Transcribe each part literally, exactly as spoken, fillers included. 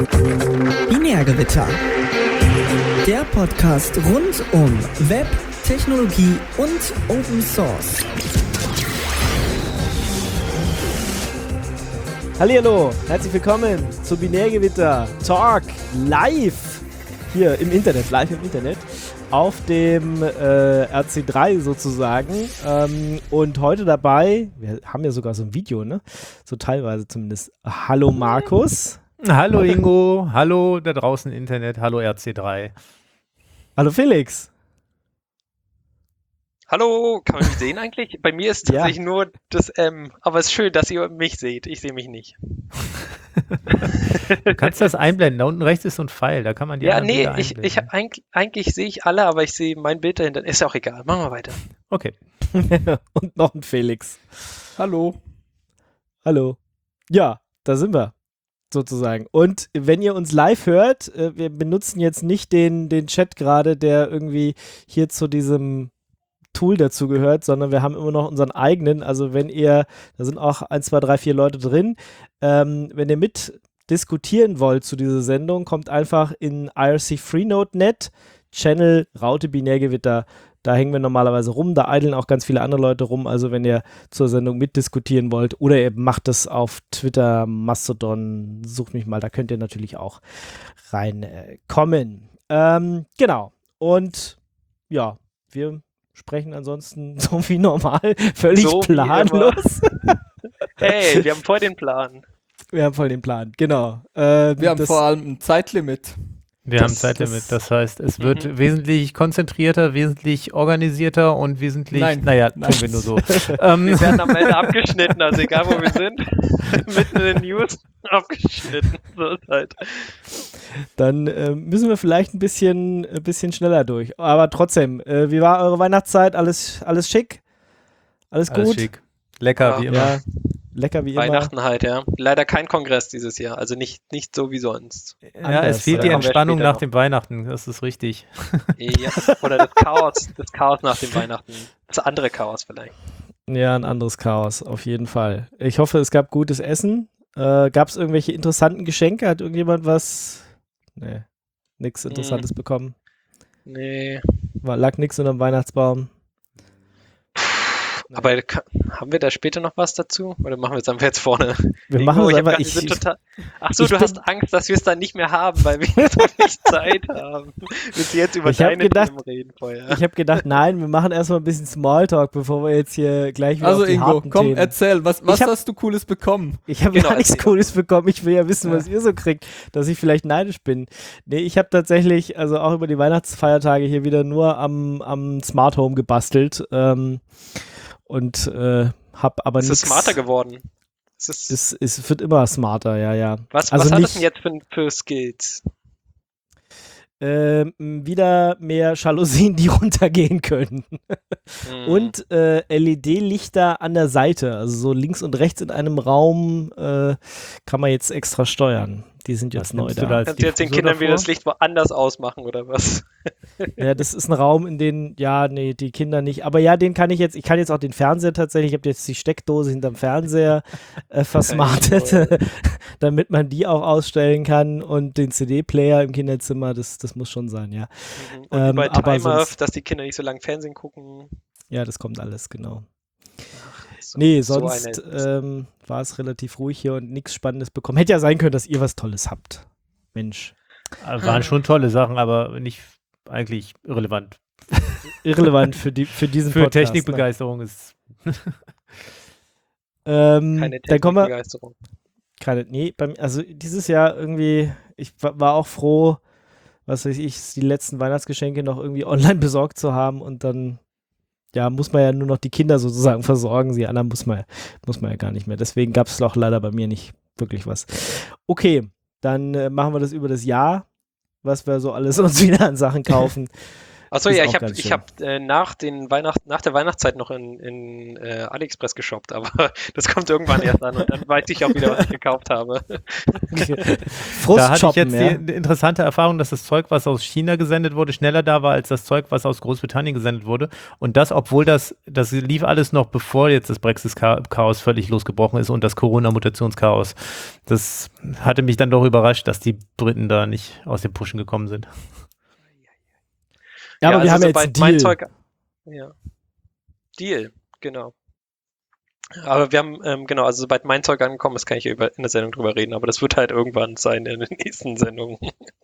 Binärgewitter. Der Podcast rund um Web, Technologie und Open Source. Hallihallo, herzlich willkommen zu Binärgewitter Talk live hier im Internet, live im Internet auf dem äh, R C drei sozusagen ähm, und heute dabei, wir haben ja sogar so ein Video, ne? So teilweise zumindest. Hallo Markus. Hallo Ingo, hallo da draußen im Internet, hallo R C drei. Hallo Felix. Hallo, kann man mich sehen eigentlich? Bei mir ist Ja. tatsächlich nur das M, aber es ist schön, dass ihr mich seht. Ich sehe mich nicht. Du kannst das einblenden, da unten rechts ist so ein Pfeil, da kann man die Ja, anderen nee, Bilder ich, einblenden. ich hab eigentlich, eigentlich sehe ich alle, aber ich sehe mein Bild dahinter. Ist ja auch egal. Machen wir weiter. Okay. Und noch ein Felix. Hallo. Hallo. Ja, da sind wir sozusagen. Und wenn ihr uns live hört, äh, wir benutzen jetzt nicht den, den Chat gerade, der irgendwie hier zu diesem Tool dazu gehört, sondern wir haben immer noch unseren eigenen. Also wenn ihr, da sind auch eins, zwei, drei, vier Leute drin, ähm, wenn ihr mit diskutieren wollt zu dieser Sendung, kommt einfach in I R C Freenode Punkt net, Channel Raute Binärgewitter. Da hängen wir normalerweise rum, da eideln auch ganz viele andere Leute rum. Also wenn ihr zur Sendung mitdiskutieren wollt oder ihr macht es auf Twitter, Mastodon, sucht mich mal, da könnt ihr natürlich auch reinkommen. Äh, ähm, genau. Und ja, wir sprechen ansonsten so wie normal, völlig So wie planlos. Hey, wir haben voll den Plan. Wir haben voll den Plan, genau. Äh, Wir haben das, vor allem ein Zeitlimit. Wir Das- haben Zeitlimit, das- das heißt, es wird Mhm. wesentlich konzentrierter, wesentlich organisierter und wesentlich, Nein, naja, nein. tun wir nur so. ähm, Wir werden am Ende abgeschnitten, also egal wo wir sind. Mitten in den News abgeschnitten. So ist halt. Dann äh, müssen wir vielleicht ein bisschen, ein bisschen schneller durch. Aber trotzdem, äh, wie war eure Weihnachtszeit? Alles, alles schick? Alles gut? alles schick. Lecker, Ja. wie immer. Ja, lecker wie immer. Weihnachten halt, ja. Leider kein Kongress dieses Jahr, also nicht, nicht so wie sonst. Ja, Anders, es fehlt ja. die Kommen wir Entspannung später nach noch. dem Weihnachten, das ist richtig. Ja, oder das Chaos, das Chaos nach dem Weihnachten. Das andere Chaos vielleicht. Ja, ein anderes Chaos, auf jeden Fall. Ich hoffe, es gab gutes Essen. Äh, gab es irgendwelche interessanten Geschenke? Hat irgendjemand was? Nee, nichts Interessantes Hm. bekommen. Nee. War, lag nichts unterm Weihnachtsbaum. Aber ka- haben wir da später noch was dazu? Oder machen wir es einfach jetzt vorne? Wir Ingo, machen es ich hab einfach. grad- Ich, wir sind ich, total, ach so, ich du bin- hast Angst, dass wir es dann nicht mehr haben, weil wir so wenig Zeit haben. Willst du jetzt über Ich hab deine gedacht- Themen reden vorher? ich habe gedacht, nein, wir machen erstmal ein bisschen Smalltalk, bevor wir jetzt hier gleich wieder Also auf die Ingo, harten komm, Themen. erzähl, was, was hab- hast du Cooles bekommen? Ich habe Genau, gar nichts erzähl doch Cooles bekommen. Ich will ja wissen, was ihr so kriegt, dass ich vielleicht neidisch bin. Nee, ich habe tatsächlich, also auch über die Weihnachtsfeiertage hier wieder nur am, am Smart Home gebastelt ähm, und äh, habe aber Es nichts. ist smarter geworden. Es ist, Es, es wird immer smarter, ja, ja. was also was hat nicht- es denn jetzt für, für Skills? Ähm, wieder mehr Jalousien, die runtergehen können. Hm. Und äh, L E D-Lichter an der Seite, also so links und rechts in einem Raum äh, kann man jetzt extra steuern. Die sind Was jetzt neu nimmst du da. da als Kannst du jetzt den Diffusor Kindern wieder davor? das Licht woanders ausmachen, oder was? Ja, das ist ein Raum, in den, ja, nee, die Kinder nicht. Aber ja, den kann ich jetzt, ich kann jetzt auch den Fernseher tatsächlich, ich habe jetzt die Steckdose hinterm Fernseher äh, versmartet, damit man die auch ausstellen kann und den C D-Player im Kinderzimmer, das, das muss schon sein, ja. Mhm. Und Ähm, bei aber Timer, sonst- dass die Kinder nicht so lange Fernsehen gucken. Ja, das kommt alles, genau. So, Nee, so sonst eine- ähm, war es relativ ruhig hier und nichts Spannendes bekommen. Hätte ja sein können, dass ihr was Tolles habt. Mensch. Also waren schon tolle Sachen, aber nicht eigentlich irrelevant. Irrelevant für, die, für diesen Für Podcast. Technikbegeisterung ist Ähm, keine dann kommen wir, Technikbegeisterung. keine, nee, beim, also dieses Jahr irgendwie, ich wa- war auch froh, was weiß ich, die letzten Weihnachtsgeschenke noch irgendwie online besorgt zu haben und dann, ja, muss man ja nur noch die Kinder sozusagen versorgen, die anderen muss man, muss man ja gar nicht mehr. Deswegen gab es auch leider bei mir nicht wirklich was. Okay, dann äh, machen wir das über das Jahr, was wir so alles uns wieder an Sachen kaufen. Achso, Ist ja, auch ich habe ganz ich schön. hab, äh, nach, den Weihnacht, nach der Weihnachtszeit noch in, in äh, AliExpress geshoppt, aber das kommt irgendwann erst an und dann weiß ich auch wieder, was ich gekauft habe. Frust Da hatte ich shoppen, jetzt ja. die interessante Erfahrung, dass das Zeug, was aus China gesendet wurde, schneller da war als das Zeug, was aus Großbritannien gesendet wurde. Und das, obwohl das, das lief alles noch bevor jetzt das Brexit-Chaos völlig losgebrochen ist und das Corona-Mutationschaos. Das hatte mich dann doch überrascht, dass die Briten da nicht aus dem Pushen gekommen sind. Ja, aber wir haben also jetzt einen sobald mein Deal. Zeug, ja. Deal, genau. Aber wir haben, ähm, genau, also sobald mein Zeug angekommen ist, kann ich über, in der Sendung drüber reden, aber das wird halt irgendwann sein in den nächsten Sendungen.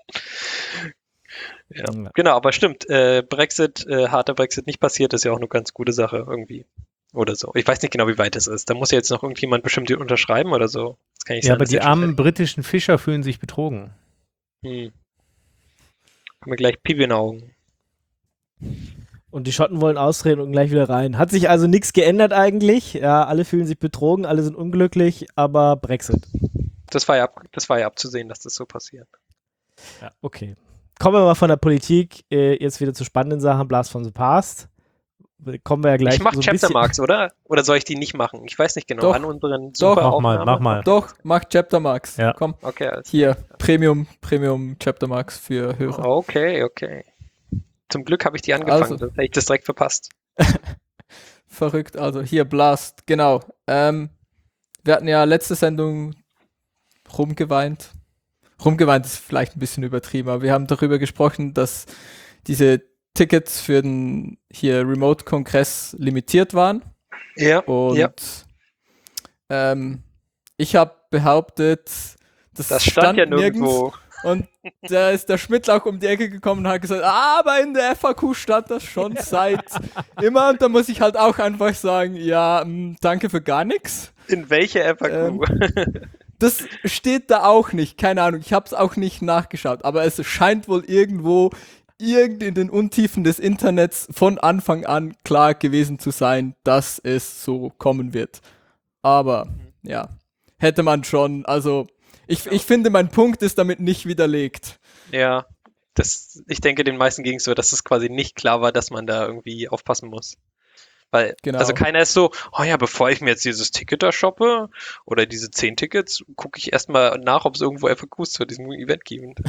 ja. Ja. Genau, aber stimmt, äh, Brexit, äh, harter Brexit nicht passiert, ist ja auch eine ganz gute Sache irgendwie. Oder so. Ich weiß nicht genau, wie weit es ist. Da muss ja jetzt noch irgendjemand bestimmt unterschreiben oder so. Das kann nicht Ja, sein, aber dass die jetzt schon armen fertig britischen Fischer fühlen sich betrogen. ist. Hm. Haben wir gleich Pipi in den Augen. Und die Schotten wollen austreten und gleich wieder rein. Hat sich also nichts geändert eigentlich. Ja, alle fühlen sich betrogen, alle sind unglücklich, aber Brexit. Das war ja, ab- das war ja abzusehen, dass das so passiert. Okay. Kommen wir mal von der Politik äh, jetzt wieder zu spannenden Sachen. Blast from the Past. Kommen wir ja gleich Ich mach so ein Chapter bisschen. Marks, oder? Oder soll ich die nicht machen? Ich weiß nicht genau. Doch. An unseren Doch. super Mach mal, Aufnahmen? mach mal. Doch, mach Chapter Marks. Ja. Komm, Okay, alles. hier, Premium, Premium Chapter Marks für Hörer. Okay, okay. Zum Glück habe ich die angefangen, Also. sonst hätte ich das direkt verpasst. Verrückt, also hier Blast, genau. Ähm, wir hatten ja letzte Sendung rumgeweint. Rumgeweint ist vielleicht ein bisschen übertrieben, aber wir haben darüber gesprochen, dass diese Tickets für den hier Remote-Kongress limitiert waren. Ja, Und ja. ähm, ich habe behauptet, das, Das stand ja nirgendwo. Und da ist der Schmidt auch um die Ecke gekommen und hat gesagt, aber in der F A Q stand das schon seit immer. Und da muss ich halt auch einfach sagen, ja, mh, danke für gar nichts. In welcher F A Q? Ähm, Das steht da auch nicht, keine Ahnung, ich habe es auch nicht nachgeschaut, aber es scheint wohl irgendwo irgend in den Untiefen des Internets von Anfang an klar gewesen zu sein, dass es so kommen wird. Aber ja, hätte man schon, also ich, ich finde, mein Punkt ist damit nicht widerlegt. Ja, das, ich denke, den meisten ging es so, dass es quasi nicht klar war, dass man da irgendwie aufpassen muss. Weil, Genau. also keiner ist so, oh ja, bevor ich mir jetzt dieses Ticket da shoppe oder diese zehn Tickets, gucke ich erstmal nach, ob es irgendwo F A Qs zu diesem Event gibt.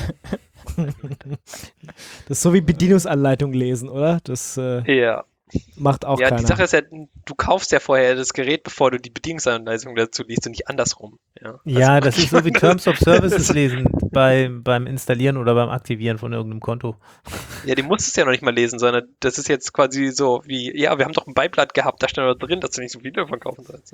Das ist so wie Bedienungsanleitung lesen, oder? Das äh, Ja. macht auch Ja, keiner. die Sache ist ja, du kaufst ja vorher das Gerät, bevor du die Bedienungsanleitung dazu liest und nicht andersrum. Ja, Ja, also, das ist so wie Terms of Services lesen bei, beim Installieren oder beim Aktivieren von irgendeinem Konto. Ja, die musst du ja noch nicht mal lesen, sondern das ist jetzt quasi so wie, ja, wir haben doch ein Beiblatt gehabt, da stand doch drin, dass du nicht so viele davon kaufen sollst.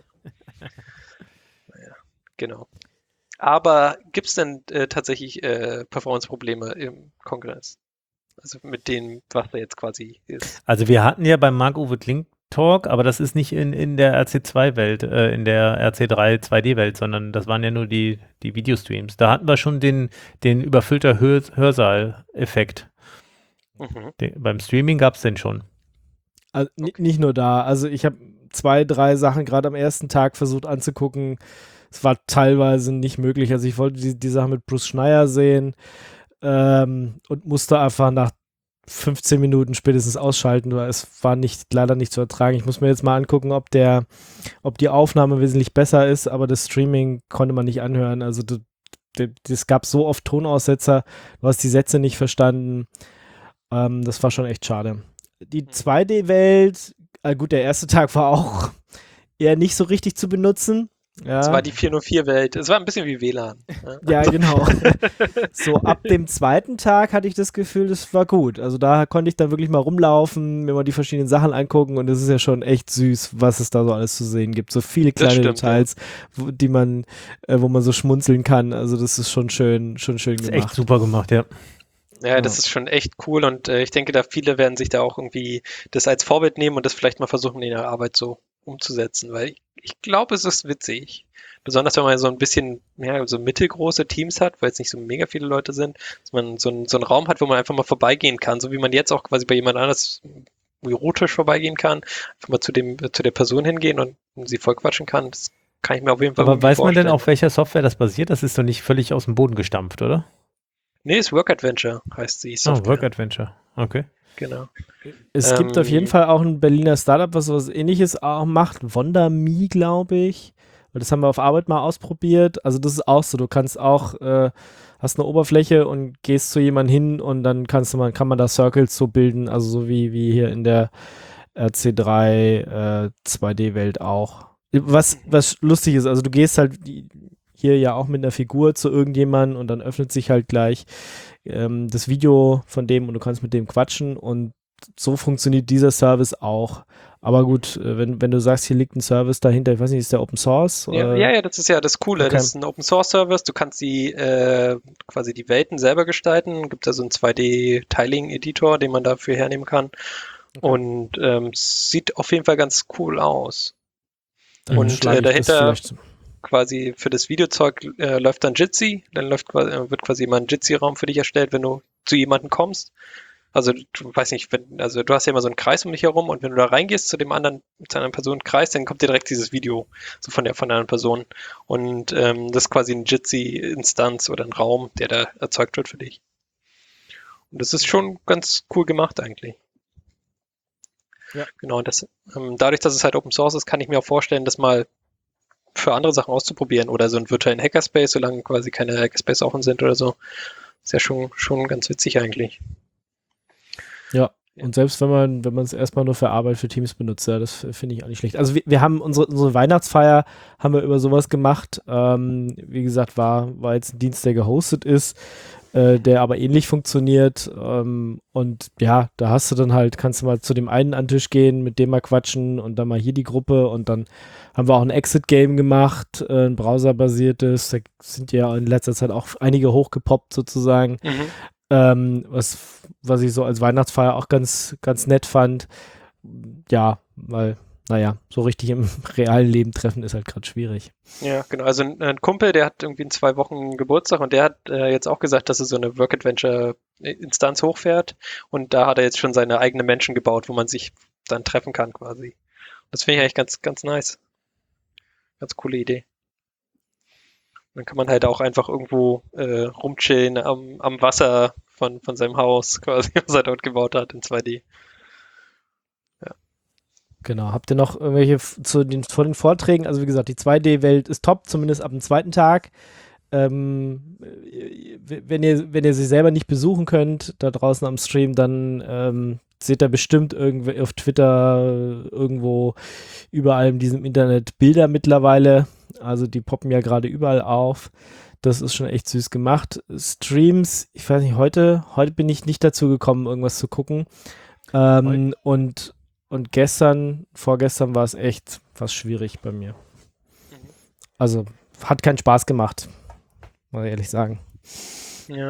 Naja, genau. Aber gibt es denn äh, tatsächlich äh, Performance-Probleme im Kongress? Also mit dem, was da jetzt quasi ist. Also wir hatten ja beim Marc-Uwe Klink Talk, aber das ist nicht in, in der R C zwei Welt, äh, in der R C drei zwei D Welt, sondern das waren ja nur die, die Videostreams. Da hatten wir schon den, den überfüllter Hör Hörsaal-Effekt. Mhm. Den, beim Streaming gab es den schon. Also, ni- nicht nur da. Also ich habe zwei, drei Sachen gerade am ersten Tag versucht anzugucken. Es war teilweise nicht möglich. Also ich wollte die, die Sache mit Bruce Schneier sehen ähm, und musste einfach nach fünfzehn Minuten spätestens ausschalten, weil es war nicht, leider nicht zu ertragen. Ich muss mir jetzt mal angucken, ob der, ob die Aufnahme wesentlich besser ist, aber das Streaming konnte man nicht anhören. Also es gab so oft Tonaussetzer, du hast die Sätze nicht verstanden. Ähm, das war schon echt schade. Die zwei D-Welt, äh gut, der erste Tag war auch eher nicht so richtig zu benutzen. Ja. Es war die vier null vier-Welt. Es war ein bisschen wie W L A N. Ja, genau. So ab dem zweiten Tag hatte ich das Gefühl, das war gut. Also da konnte ich dann wirklich mal rumlaufen, mir mal die verschiedenen Sachen angucken und es ist ja schon echt süß, was es da so alles zu sehen gibt. So viele Das kleine stimmt, Details, wo, die man, äh, wo man so schmunzeln kann. Also das ist schon schön, schon schön Das ist gemacht. echt super gemacht, ja. Ja, das Ja. ist schon echt cool und äh, ich denke, da viele werden sich da auch irgendwie das als Vorbild nehmen und das vielleicht mal versuchen, in ihrer Arbeit so umzusetzen, weil ich, ich glaube, es ist witzig. Besonders wenn man so ein bisschen, ja, so mittelgroße Teams hat, weil es nicht so mega viele Leute sind, dass man so, ein, so einen Raum hat, wo man einfach mal vorbeigehen kann, so wie man jetzt auch quasi bei jemand anders bürotisch vorbeigehen kann, einfach mal zu dem, zu der Person hingehen und sie vollquatschen kann. Das kann ich mir auf jeden Fall Aber irgendwie weiß man denn, vorstellen. auf welcher Software das basiert? Das ist doch nicht völlig aus dem Boden gestampft, oder? Nee, ist Work Adventure, heißt sie. Oh, Software. Work Adventure. Okay. Genau. Es Ähm, gibt auf jeden Fall auch ein Berliner Startup, was sowas ähnliches auch macht. WonderMe, glaube ich. Weil das haben wir auf Arbeit mal ausprobiert. Also das ist auch so. Du kannst auch, äh, hast eine Oberfläche und gehst zu jemandem hin und dann kannst du mal, kann man da Circles so bilden. Also so wie, wie hier in der R C drei äh, zwei D-Welt auch. Was, was lustig ist, also du gehst halt hier ja auch mit einer Figur zu irgendjemandem und dann öffnet sich halt gleich ähm, das Video von dem und du kannst mit dem quatschen und so funktioniert dieser Service auch. Aber gut, äh, wenn, wenn du sagst, hier liegt ein Service dahinter, ich weiß nicht, ist der Open Source? Ja, Oder? ja, ja, das ist ja das Coole. Okay. Das ist ein Open Source Service. Du kannst die äh, quasi die Welten selber gestalten. Gibt da so einen zwei D-Tiling-Editor, den man dafür hernehmen kann. Und ähm, sieht auf jeden Fall ganz cool aus. Dann Und schlage äh, ich das dahinter vielleicht- quasi für das Videozeug äh, läuft dann Jitsi. Dann läuft quasi, äh, wird quasi immer ein Jitsi-Raum für dich erstellt, wenn du zu jemandem kommst. Also du weiß nicht, wenn, also du hast ja immer so einen Kreis um dich herum und wenn du da reingehst zu dem anderen, zu einer Person Kreis, dann kommt dir direkt dieses Video so von der von der anderen Person. Und ähm, das ist quasi ein Jitsi-Instanz oder ein Raum, der da erzeugt wird für dich. Und das ist schon ganz cool gemacht eigentlich. Ja. Genau, und das, ähm, dadurch, dass es halt Open Source ist, kann ich mir auch vorstellen, das mal für andere Sachen auszuprobieren oder so einen virtuellen Hackerspace, solange quasi keine Hackerspace offen sind oder so. Ist ja schon, schon ganz witzig eigentlich. Ja, und selbst wenn man, wenn man es erstmal nur für Arbeit für Teams benutzt, ja, das finde ich auch nicht schlecht. Also wir, wir haben unsere, unsere Weihnachtsfeier haben wir über sowas gemacht. Ähm, wie gesagt, war, war jetzt ein Dienst, der gehostet ist, äh, der aber ähnlich funktioniert. Ähm, und ja, da hast du dann halt, kannst du mal zu dem einen an den Tisch gehen, mit dem mal quatschen und dann mal hier die Gruppe und dann haben wir auch ein Exit-Game gemacht, äh, ein browserbasiertes. Da sind ja in letzter Zeit auch einige hochgepoppt sozusagen. Mhm. Ähm, was, was ich so als Weihnachtsfeier auch ganz, ganz nett fand. Ja, weil, naja, so richtig im realen Leben treffen ist halt gerade schwierig. Ja, genau. Also ein, ein Kumpel, der hat irgendwie in zwei Wochen Geburtstag und der hat äh, jetzt auch gesagt, dass er so eine Work-Adventure-Instanz hochfährt und da hat er jetzt schon seine eigenen Menschen gebaut, wo man sich dann treffen kann quasi. Das finde ich eigentlich ganz, ganz nice. Ganz coole Idee. Dann kann man halt auch einfach irgendwo äh, rumchillen am, am Wasser von, von seinem Haus, quasi, was er dort gebaut hat in zwei D. Genau. Habt ihr noch irgendwelche f- zu den, vor den Vorträgen? Also wie gesagt, die zwei D-Welt ist top, zumindest ab dem zweiten Tag. Ähm, äh, wenn ihr, wenn ihr sie selber nicht besuchen könnt, da draußen am Stream, dann ähm, seht ihr bestimmt irgendwie auf Twitter irgendwo überall in diesem Internet Bilder mittlerweile. Also die poppen ja gerade überall auf. Das ist schon echt süß gemacht. Streams, ich weiß nicht, heute, heute bin ich nicht dazu gekommen, irgendwas zu gucken. Ähm, und, und gestern, vorgestern war es echt fast schwierig bei mir. Also hat keinen Spaß gemacht, muss ich ehrlich sagen. Ja.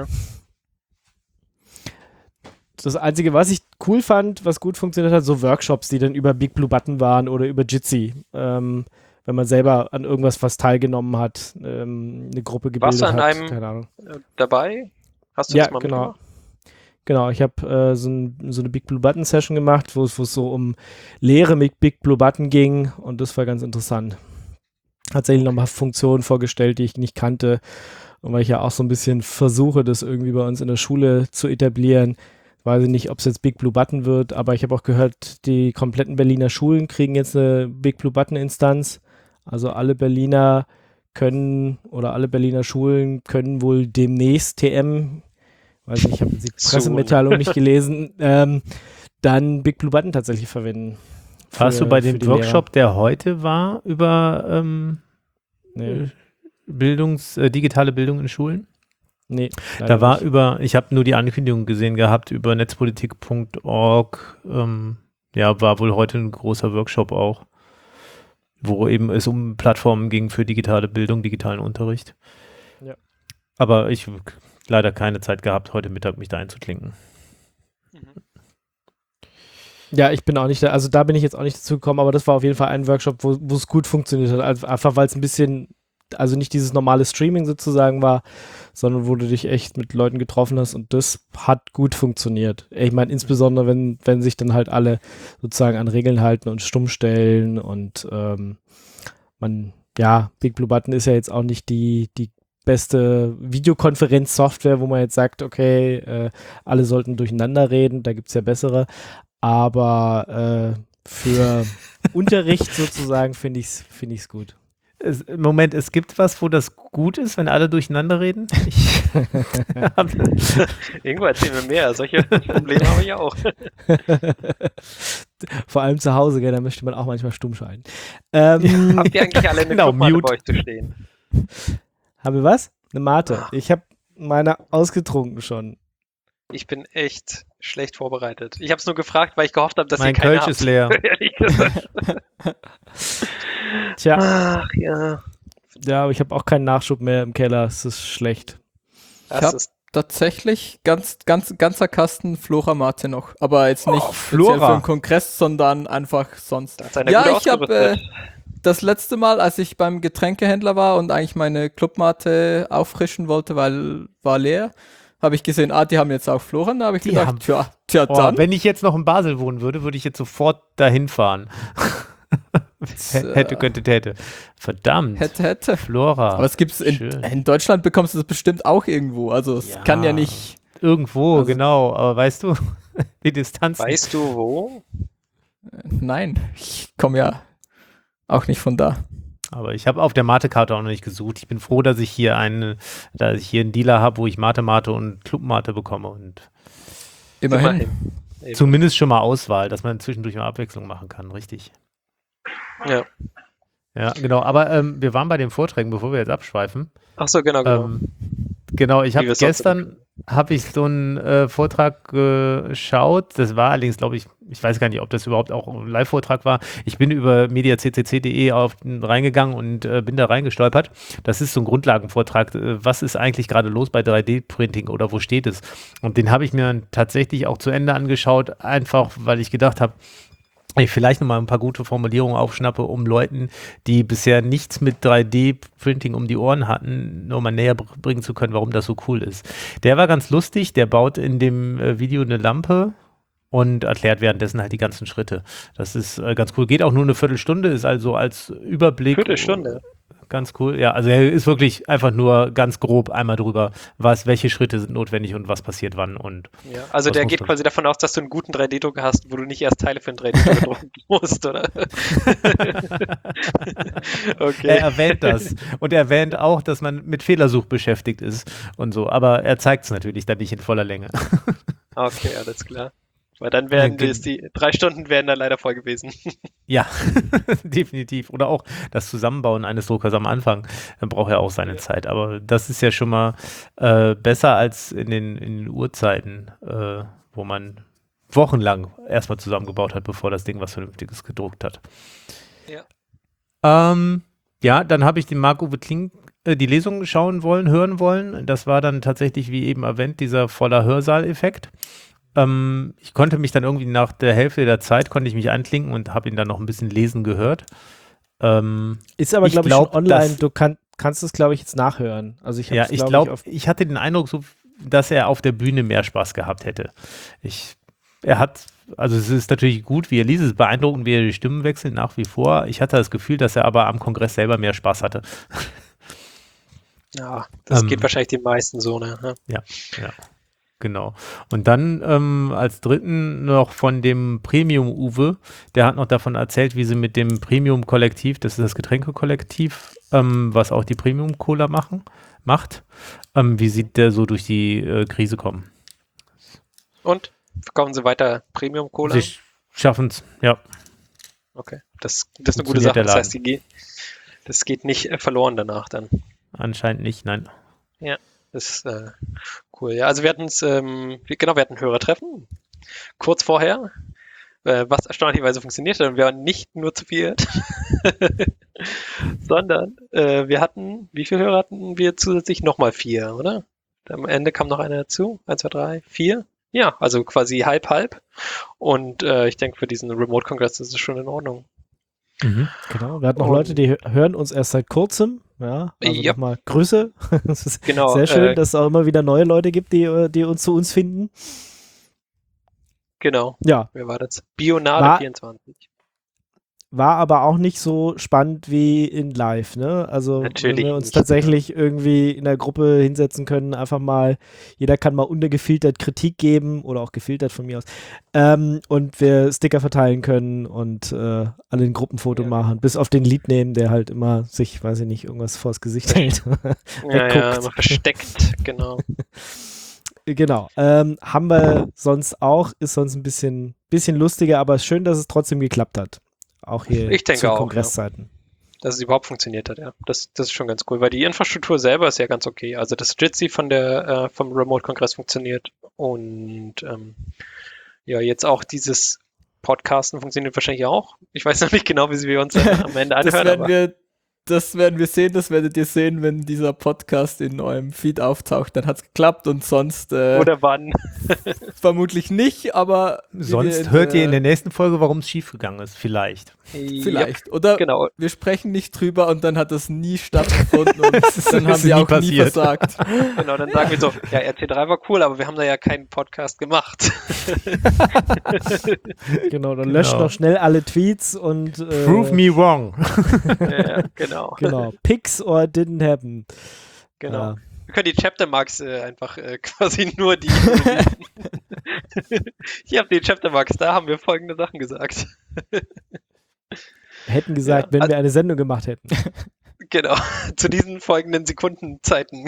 Das Einzige, was ich cool fand, was gut funktioniert hat, so Workshops, die dann über Big Blue Button waren oder über Jitsi. Ähm, wenn man selber an irgendwas fast teilgenommen hat, ähm, eine Gruppe gebildet Warst du an hat, einem keine Ahnung. äh, dabei? Hast du Ja, das mal genau. mitgemacht? Genau, ich habe äh, so, ein, so eine Big Blue Button Session gemacht, wo es so um Lehre mit Big Blue Button ging und das war ganz interessant. Tatsächlich nochmal Funktionen vorgestellt, die ich nicht kannte und weil ich ja auch so ein bisschen versuche, das irgendwie bei uns in der Schule zu etablieren. Weiß ich nicht, ob es jetzt Big Blue Button wird, aber ich habe auch gehört, die kompletten Berliner Schulen kriegen jetzt eine Big Blue Button Instanz. Also alle Berliner können oder alle Berliner Schulen können wohl demnächst T M, weiß nicht, ich habe die Soon. Pressemitteilung nicht gelesen, ähm, dann Big Blue Button tatsächlich verwenden. Warst Für- du bei für dem die Workshop, der heute war, über ähm, Lehrer? Nee, Bildungs, äh, digitale Bildung in Schulen? nee, leider Da war nicht. über, ich habe nur die Ankündigung gesehen gehabt, über netzpolitik punkt org, ähm, ja, war wohl heute ein großer Workshop auch, wo eben es um Plattformen ging für digitale Bildung, digitalen Unterricht. Ja. Aber ich habe leider keine Zeit gehabt, heute Mittag mich da einzuklinken. Ja, ich bin auch nicht da, also da bin ich jetzt auch nicht dazu gekommen, aber das war auf jeden Fall ein Workshop, wo wo es gut funktioniert hat. Also einfach weil es ein bisschen, also nicht dieses normale Streaming sozusagen war, sondern wo du dich echt mit Leuten getroffen hast und das hat gut funktioniert. Ich meine, insbesondere wenn, wenn sich dann halt alle sozusagen an Regeln halten und stumm stellen und ähm, man, ja, Big Blue Button ist ja jetzt auch nicht die, die beste Videokonferenzsoftware, wo man jetzt sagt, okay, äh, alle sollten durcheinander reden, da gibt es ja bessere. Aber äh, für Unterricht sozusagen finde ich es find ich's gut. Es, Moment, es gibt was, wo das gut ist, wenn alle durcheinander reden? Ich Irgendwo erzählen wir mehr. Solche Probleme habe ich auch. Vor allem zu Hause, gell, da möchte man auch manchmal stumm schalten. Ähm, Habt ihr eigentlich alle eine Genau, Clubmate mute. bei euch zu stehen? haben wir was? Eine Mate. Ah. Ich habe meine ausgetrunken schon. Ich bin echt schlecht vorbereitet. Ich habe es nur gefragt, weil ich gehofft habe, dass Mein ihr keine Kölsch habt. ist leer. Ehrlich gesagt. Tja, Ach ja. ja, aber ich habe auch keinen Nachschub mehr im Keller. Es ist schlecht. Das hab- ist Tatsächlich ganz, ganz, ganzer Kasten Flora Mate noch. Aber jetzt nicht Oh, speziell Flora. für einen Kongress, sondern einfach sonst. da ist einer Ja, gut ich habe äh, ausgerüstet. das letzte Mal, als ich beim Getränkehändler war und eigentlich meine Clubmate auffrischen wollte, weil war leer, habe ich gesehen, ah, die haben jetzt auch Flora. Da habe ich Die gedacht, haben- tja, tja Oh, dann. wenn ich jetzt noch in Basel wohnen würde, würde ich jetzt sofort dahin fahren. äh, hätte, könnte, täte. Verdammt. Hätte, hätte. Flora. Aber es gibt's in, Schön. in Deutschland bekommst du das bestimmt auch irgendwo. Also es Ja. kann ja nicht. Irgendwo, Also- genau. Aber weißt du, die Distanz. Weißt du wo? Nein, ich komme ja auch nicht von da. Aber ich habe auf der Mate-Karte auch noch nicht gesucht. Ich bin froh, dass ich hier einen, dass ich hier einen Dealer habe, wo ich Mate-Mate und Club-Mate bekomme und Immerhin. Eben. zumindest schon mal Auswahl, dass man zwischendurch mal Abwechslung machen kann, richtig. Ja. Ja, genau. Aber ähm, wir waren bei den Vorträgen, bevor wir jetzt abschweifen. Ach so, genau, genau. Ähm, genau, ich Wie habe wir es sonst gestern habe ich so einen äh, Vortrag geschaut. Das war allerdings, glaube ich, ich weiß gar nicht, ob das überhaupt auch ein Live-Vortrag war. Ich bin über media c c c punkt d e auf reingegangen und äh, bin da reingestolpert. Das ist so ein Grundlagenvortrag. Äh, was ist eigentlich gerade los bei drei D-Printing oder wo steht es? Und den habe ich mir tatsächlich auch zu Ende angeschaut, einfach weil ich gedacht habe, ich vielleicht nochmal ein paar gute Formulierungen aufschnappe, um Leuten, die bisher nichts mit drei D-Printing um die Ohren hatten, nochmal näher br- bringen zu können, warum das so cool ist. Der war ganz lustig, der baut in dem äh, Video eine Lampe und erklärt währenddessen halt die ganzen Schritte. Das ist äh, ganz cool. Geht auch nur eine Viertelstunde, ist also als Überblick. Viertelstunde. Ganz cool. Ja, also er ist wirklich einfach nur ganz grob einmal drüber, was, welche Schritte sind notwendig und was passiert wann und Ja. Also Was der muss geht man- quasi davon aus, dass du einen guten drei D-Drucker hast, wo du nicht erst Teile für einen drei D-Drucker drucken musst, oder? Er Okay. erwähnt das. Und er erwähnt auch, dass man mit Fehlersuch beschäftigt ist und so. Aber er zeigt es natürlich dann nicht in voller Länge. Okay, alles klar. Weil dann wären Ja, das die drei Stunden wären dann leider voll gewesen. Ja, definitiv. Oder auch das Zusammenbauen eines Druckers am Anfang äh, braucht ja auch seine Ja. Zeit. Aber das ist ja schon mal äh, besser als in den, in den Urzeiten, äh, wo man wochenlang erstmal zusammengebaut hat, bevor das Ding was Vernünftiges gedruckt hat. Ja. Ähm, ja, dann habe ich den Marc-Uwe Kling äh, die Lesung schauen wollen, hören wollen. Das war dann tatsächlich, wie eben erwähnt, dieser voller Hörsaal-Effekt. Ähm, ich konnte mich dann irgendwie nach der Hälfte der Zeit, konnte ich mich einklinken und habe ihn dann noch ein bisschen lesen gehört. Ähm, Ist aber, Ich glaube ich, glaub, schon online. dass- Du kann, kannst es, glaube ich, jetzt nachhören. Also ich ja, hab's, ich glaub glaube, auf- ich hatte den Eindruck, so, dass er auf der Bühne mehr Spaß gehabt hätte. Ich, er hat, also es ist natürlich gut, wie er liest, es ist beeindruckend, wie er die Stimmen wechselt, nach wie vor. Ich hatte das Gefühl, dass er aber am Kongress selber mehr Spaß hatte. Ja, das Ähm. geht wahrscheinlich den meisten so, ne? Ja. Genau. Und dann ähm, als dritten noch von dem Premium-Uwe, der hat noch davon erzählt, wie sie mit dem Premium-Kollektiv, das ist das Getränkekollektiv, ähm, was auch die Premium-Cola machen, macht, ähm, wie sie der so durch die äh, Krise kommen. Und? Verkaufen sie weiter Premium-Cola? Sie schaffen es, ja. Okay. Das, das ist eine gute Funktioniert Sache. der Das Laden. heißt, die geht, das geht nicht äh, verloren danach dann. Anscheinend nicht, nein. Das ist äh, cool. Ja, also wir hatten es, ähm, wir- genau, wir hatten ein Hörertreffen kurz vorher, äh, was erstaunlicherweise funktioniert hat. Und wir waren nicht nur zu viert, sondern äh, wir hatten, wie viele Hörer hatten wir zusätzlich? Nochmal vier, oder? Am Ende kam noch einer dazu. Eins, zwei, drei, vier. Ja, also quasi halb, halb. Und äh, ich denke, für diesen Remote-Kongress ist es schon in Ordnung. Mhm. Genau, wir hatten noch Und- Leute, die hö- hören uns erst seit kurzem. Ja, also Ja. nochmal Grüße. Es ist Genau. sehr schön, äh, dass es auch immer wieder neue Leute gibt, die, äh, die uns zu uns finden. Genau. Ja, Wer war das? Bionade War- vierundzwanzig. war aber auch nicht so spannend wie in live, ne? Also Natürlich wenn wir uns nicht. tatsächlich irgendwie in der Gruppe hinsetzen können, einfach mal, jeder kann mal ungefiltert Kritik geben oder auch gefiltert von mir aus ähm, und wir Sticker verteilen können und äh, alle ein Gruppenfoto Ja. machen, bis auf den Lied nehmen, der halt immer sich, weiß ich nicht, irgendwas vors Gesicht hält. Ja, ja, wegguckt. immer versteckt, genau. Genau. Ähm, haben wir sonst auch, ist sonst ein bisschen, bisschen lustiger, aber schön, dass es trotzdem geklappt hat. Auch hier Ich denke zu auch, Kongresszeiten. Dass es überhaupt funktioniert hat, ja. Das, das ist schon ganz cool, weil die Infrastruktur selber ist ja ganz okay. Also das Jitsi von der, äh, vom Remote-Kongress funktioniert und ähm, ja, jetzt auch dieses Podcasten funktioniert wahrscheinlich auch. Ich weiß noch nicht genau, wie wir uns dann am Ende Das anhören, werden aber wir, das werden wir sehen, das werdet ihr sehen, wenn dieser Podcast in eurem Feed auftaucht. Dann hat es geklappt und sonst äh, oder wann. vermutlich nicht, aber wie wir Sonst in, hört ihr in äh, der nächsten Folge, warum es schiefgegangen ist. Vielleicht. Vielleicht. Oder Genau. wir sprechen nicht drüber und dann hat das nie stattgefunden und dann haben ist wir nie auch nie passiert. versagt. Genau, dann sagen wir so, ja, R C drei war cool, aber wir haben da ja keinen Podcast gemacht. Genau, dann löscht Genau. noch schnell alle Tweets und äh, Prove me wrong. ja, genau. Genau. Pics or didn't happen. Genau. Ja. Wir können die Chapter Marks äh, einfach äh, quasi nur die. Hier habt ihr die Chapter Marks, da haben wir folgende Sachen gesagt. Hätten gesagt, Ja, wenn also- wir eine Sendung gemacht hätten. Genau, zu diesen folgenden Sekundenzeiten.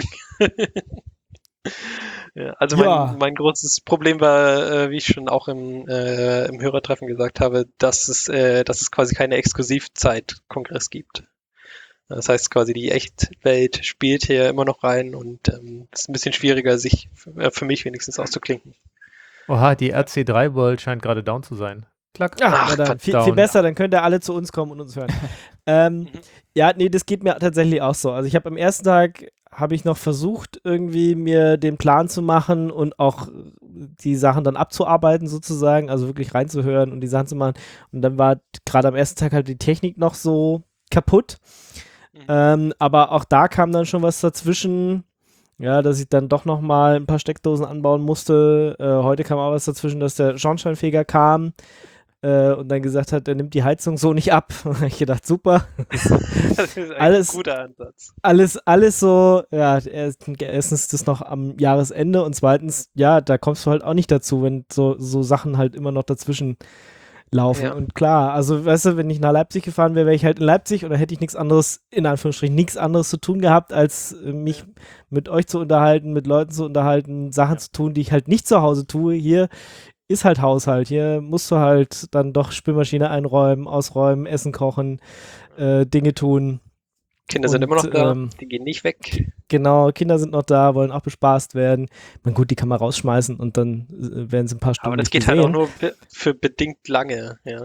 Ja, also Ja. mein, mein großes Problem war, äh, wie ich schon auch im, äh, im Hörertreffen gesagt habe, dass es, äh, dass es quasi keine Exklusivzeit-Kongress gibt. Das heißt quasi, die Echtwelt spielt hier immer noch rein und ähm, es ist ein bisschen schwieriger, sich äh, für mich wenigstens auszuklinken. Oha, die R C drei World scheint gerade down zu sein. Klack. Ach, Ach, na dann, viel, verdammt. viel besser, dann könnt ihr alle zu uns kommen und uns hören. ähm, Mhm. ja, nee, das geht mir tatsächlich auch so. Also ich habe am ersten Tag, habe ich noch versucht, irgendwie mir den Plan zu machen und auch die Sachen dann abzuarbeiten sozusagen, also wirklich reinzuhören und die Sachen zu machen. Und dann war gerade am ersten Tag halt die Technik noch so kaputt. Mhm. Ähm, aber auch da kam dann schon was dazwischen, ja, dass ich dann doch noch mal ein paar Steckdosen anbauen musste. Äh, heute kam auch was dazwischen, dass der Schornsteinfeger kam äh, und dann gesagt hat, er nimmt die Heizung so nicht ab. Da habe ich gedacht, super. Das ist eigentlich Alles- ein guter Ansatz. Alles, alles so, ja, erst- erstens das noch am Jahresende und zweitens, ja, da kommst du halt auch nicht dazu, wenn so, so Sachen halt immer noch dazwischen laufen. Ja. Und klar, also weißt du, wenn ich nach Leipzig gefahren wäre, wäre ich halt in Leipzig und da hätte ich nichts anderes, in Anführungsstrichen, nichts anderes zu tun gehabt, als äh, mich mit euch zu unterhalten, mit Leuten zu unterhalten, Sachen zu tun, die ich halt nicht zu Hause tue. Hier ist halt Haushalt. Hier musst du halt dann doch Spülmaschine einräumen, ausräumen, Essen kochen, äh, Dinge tun. Kinder sind Und, immer noch da, ähm, die gehen nicht weg. Genau, Kinder sind noch da, wollen auch bespaßt werden. Man, gut, die kann man rausschmeißen und dann äh, werden sie ein paar Stunden Aber das nicht geht halt auch gesehen. nur be- für bedingt lange, ja.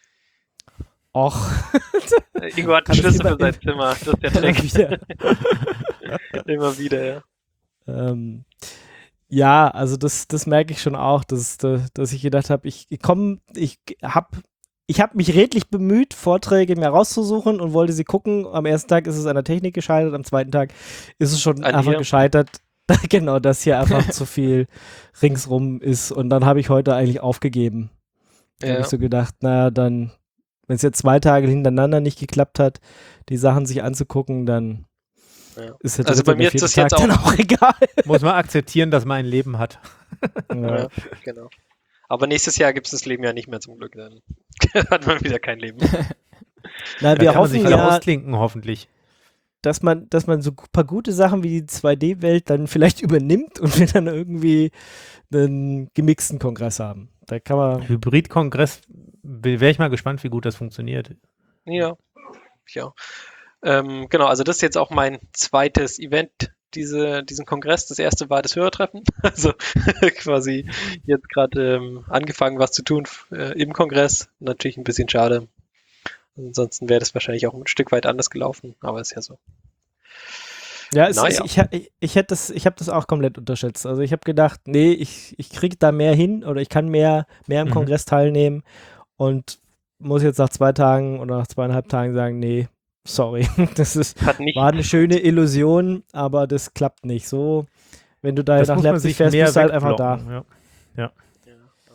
Och, Äh, Ingo hat Kann einen das Schlüssel für immer- sein Zimmer, das ist der immer Trick. wieder. Immer wieder, ja. Ähm, ja, also das, das merke ich schon auch, dass, dass ich gedacht habe, ich komme, ich habe ich hab mich redlich bemüht, Vorträge mir rauszusuchen und wollte sie gucken. Am ersten Tag ist es an der Technik gescheitert, am zweiten Tag ist es schon An einfach dir? gescheitert. Genau, dass hier einfach zu viel ringsrum ist. Und dann habe ich heute eigentlich aufgegeben. Da habe Ja. ich so gedacht, naja, dann, wenn es jetzt zwei Tage hintereinander nicht geklappt hat, die Sachen sich anzugucken, dann Ja. ist der Also dritte bei mir oder ist das vierte jetzt Tag dann auch egal. Muss man akzeptieren, dass man ein Leben hat. Ja. Ja, genau. Aber nächstes Jahr gibt es das Leben ja nicht mehr zum Glück. Dann hat man wieder kein Leben. Na, Da wir kann man hoffen sich wieder ja, ausklinken, hoffentlich. dass man, dass man so ein paar gute Sachen wie die zwei D-Welt dann vielleicht übernimmt und wir dann irgendwie einen gemixten Kongress haben. Da kann man, Hybrid-Kongress, wäre ich mal gespannt, wie gut das funktioniert. Ja, ja. Ähm, genau, also das ist jetzt auch mein zweites Event, diese, diesen Kongress. Das erste war das Hörertreffen. Also quasi jetzt gerade ähm, angefangen, was zu tun äh, im Kongress. Natürlich ein bisschen schade. Ansonsten wäre das wahrscheinlich auch ein Stück weit anders gelaufen, aber ist ja so. ja, es, Naja. es, ich, ich, ich hätte das, ich habe das auch komplett unterschätzt. Also ich habe gedacht, nee, ich, ich kriege da mehr hin oder ich kann mehr, mehr im Mhm. Kongress teilnehmen und muss jetzt nach zwei Tagen oder nach zweieinhalb Tagen sagen, nee, sorry, das ist, Hat nicht, war eine schöne Illusion, aber das klappt nicht so. Wenn du da Das nach muss man Leipzig sich fährst, mehr bist du halt einfach da. wegblocken, ja.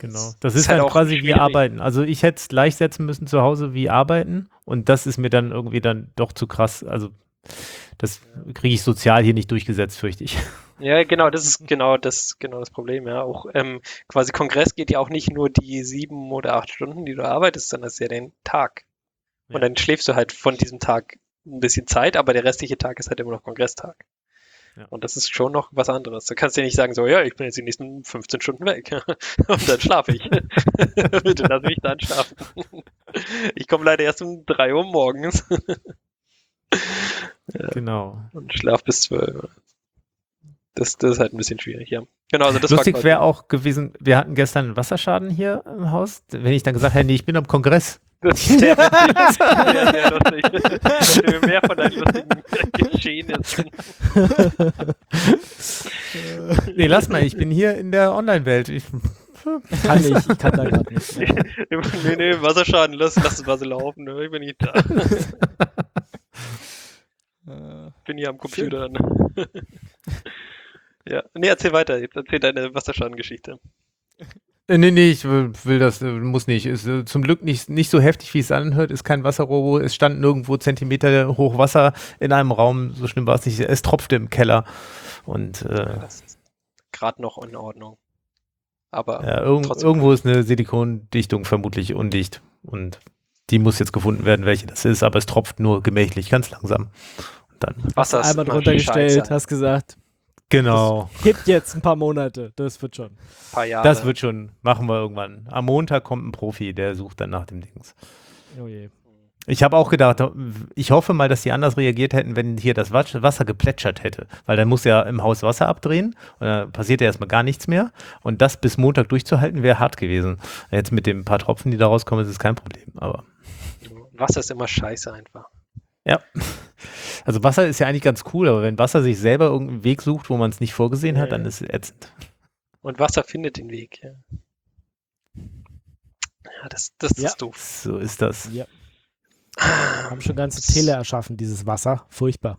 Genau. Das ist ist halt dann auch quasi wie schwierig. Arbeiten. Also ich hätte es gleichsetzen müssen zu Hause wie Arbeiten und das ist mir dann irgendwie dann doch zu krass. Also das kriege ich sozial hier nicht durchgesetzt, fürchte ich. Ja, genau, das ist genau das, genau das Problem, ja. Auch ähm, quasi Kongress geht ja auch nicht nur die sieben oder acht Stunden, die du arbeitest, sondern es ist ja den Tag. Und Ja. dann schläfst du halt von diesem Tag ein bisschen Zeit, aber der restliche Tag ist halt immer noch Kongresstag. Ja. Und das ist schon noch was anderes. Du kannst dir nicht sagen, so, ja, ich bin jetzt die nächsten fünfzehn Stunden weg und dann schlafe ich. Bitte lass mich dann schlafen. Ich komme leider erst um drei Uhr morgens Genau. und schlaf bis zwölf. Das, das ist halt ein bisschen schwierig, ja. Genau, also das Lustig war wäre auch gewesen, wir hatten gestern einen Wasserschaden hier im Haus. Wenn ich dann gesagt hätte, nee, ich bin am Kongress. Das ist sehr witzig. Sehr, sehr lustig. Erzähl mir mehr von deinen lustigen Geschehnissen. Nee, lass mal, ich bin hier in der Online-Welt. Ich, Kann ich, ich kann da gerade nicht. Nee, nee, Wasserschaden, lass, lass das Wasser laufen, ne? Ich bin nicht da. Bin hier am Computer. Ne? Ja, nee, erzähl weiter. Jetzt erzähl deine Wasserschadengeschichte. Äh, Nee, nee, ich will, will das, äh, muss nicht. Ist äh, zum Glück nicht, nicht so heftig, wie es anhört. Ist kein Wasserrobo. Es stand nirgendwo Zentimeter hoch Wasser in einem Raum. So schlimm war es nicht. Es tropfte im Keller. Und äh, Das ist gerade noch in Ordnung. Aber ja, irg trotzdem. irgendwo ist eine Silikondichtung vermutlich undicht. Und die muss jetzt gefunden werden, welche das ist. Aber es tropft nur gemächlich, ganz langsam. Und dann. Wasser ist Einmal immer drunter gestellt, scheiße. hast gesagt, Genau. hebt jetzt ein paar Monate, das wird schon. Ein paar Jahre. Das wird schon. Machen wir irgendwann. Am Montag kommt ein Profi, der sucht dann nach dem Dings. Oh je. Ich habe auch gedacht, ich hoffe mal, dass die anders reagiert hätten, wenn hier das Wasser geplätschert hätte. Weil dann muss ja im Haus Wasser abdrehen und dann passiert ja erstmal gar nichts mehr. Und das bis Montag durchzuhalten, wäre hart gewesen. Jetzt mit den paar Tropfen, die da rauskommen, ist es kein Problem. Aber Wasser ist immer scheiße einfach. ja, also Wasser ist ja eigentlich ganz cool, aber wenn Wasser sich selber irgendeinen Weg sucht, wo man es nicht vorgesehen hat, dann ist es ätzend. Und Wasser findet den Weg, ja. Ja, das, das Ja. ist doof. So ist das. Ja. Wir haben schon ganze Tele erschaffen, dieses Wasser. Furchtbar.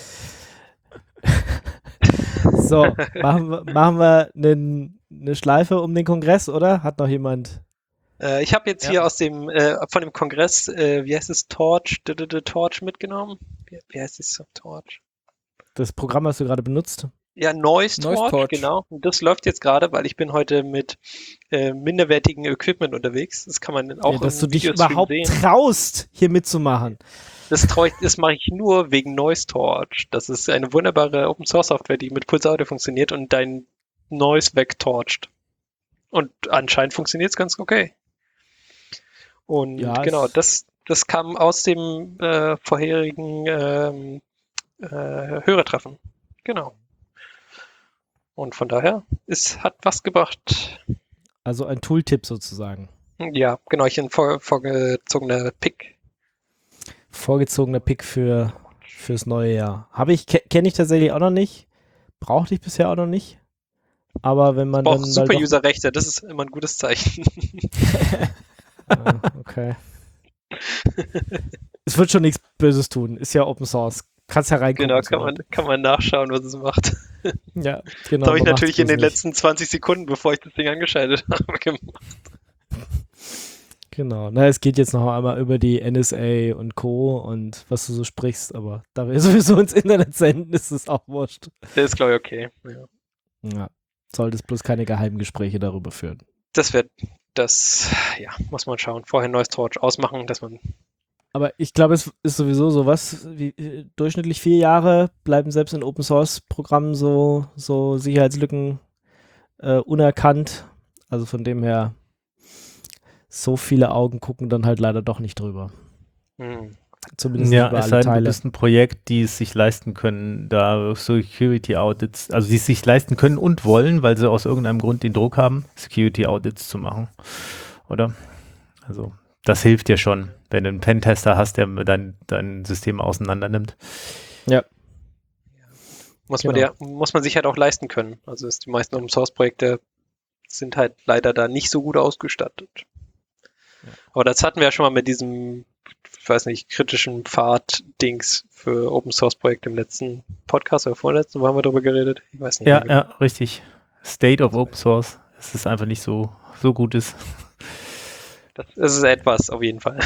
So, machen wir, machen wir eine ne Schleife um den Kongress, oder? Hat noch jemand? Äh, ich habe jetzt Ja. hier aus dem, äh, von dem Kongress, äh, wie heißt es, Torch, d -d -d Torch mitgenommen. Wie, wie heißt es, Torch? Das Programm, was du gerade benutzt? Ja, Noise Noise Torch, Torch. genau. Und das läuft jetzt gerade, weil ich bin heute mit äh, minderwertigem Equipment unterwegs. Das kann man auch Ja, dass du im dich Videostream überhaupt sehen. traust, hier mitzumachen. Das, trau ich- das mache ich nur wegen Noise Torch. Das ist eine wunderbare Open Source Software, die mit Pulse Audio funktioniert und dein Noise wegtorcht. Und anscheinend funktioniert es ganz okay. Und Ja, genau, es- das, das kam aus dem äh, vorherigen ähm, äh, Hörertreffen. Genau. Und von daher, es hat was gebracht. Also ein Tooltip sozusagen. Ja, genau, ich bin vor, vorgezogener Pick. Vorgezogener Pick für fürs neue Jahr. Habe ich, ke kenne ich tatsächlich auch noch nicht. Brauchte ich bisher auch noch nicht. Aber wenn man Braucht dann. super mal doch- User-Rechte, das ist immer ein gutes Zeichen. Ah, okay. Es wird schon nichts Böses tun. Ist ja Open Source. Kannst ja reingucken. Genau, zur kann man, Not. kann man nachschauen, was es macht. Ja, genau. Das habe ich aber natürlich macht's in den bloß nicht. letzten zwanzig Sekunden, bevor ich das Ding angeschaltet habe, gemacht. Genau. Na, es geht jetzt noch einmal über die N S A und Co. und was du so sprichst, aber da wir sowieso ins Internet senden, ist es auch wurscht. Der ist, glaube ich, okay. Ja. Ja. Solltest bloß keine geheimen Gespräche darüber führen. Das wird, das, ja, muss man schauen. Vorher Noise Torch ausmachen, dass man, Aber ich glaube, es ist sowieso sowas, wie äh, durchschnittlich vier Jahre bleiben selbst in Open Source Programmen so, so Sicherheitslücken äh, unerkannt. Also von dem her, so viele Augen gucken dann halt leider doch nicht drüber. hm, Zumindest Ja, nicht über es alle sei denn, du Teile. bist ein Projekt, die es sich leisten können, da Security Audits, also die es sich leisten können und wollen, weil sie aus irgendeinem Grund den Druck haben, Security Audits zu machen. Oder? Also, das hilft dir schon, wenn du einen Pentester hast, der dein, dein System auseinander nimmt. Ja, muss man Genau. der, muss man sich halt auch leisten können. Also ist, die meisten Open Source Projekte sind halt leider da nicht so gut ausgestattet. Aber das hatten wir ja schon mal mit diesem, ich weiß nicht, kritischen Pfad-Dings für Open Source Projekte im letzten Podcast oder vorletzten, wo haben wir darüber geredet? Ich weiß nicht. Ja, mehr genau. ja, richtig. State of Open Source. Es ist einfach nicht so so gut ist. Das, das ist etwas, auf jeden Fall.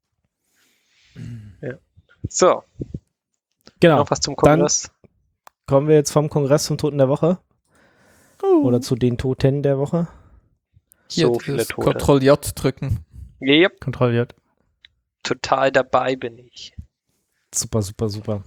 Ja. So, Genau. noch was zum Kongress? Kommen wir jetzt vom Kongress zum Toten der Woche. Oder zu den Toten der Woche. Hier, So viele das Tote. Ctrl J drücken. Yep, Kontrolliert. total dabei bin ich. Super, super, super.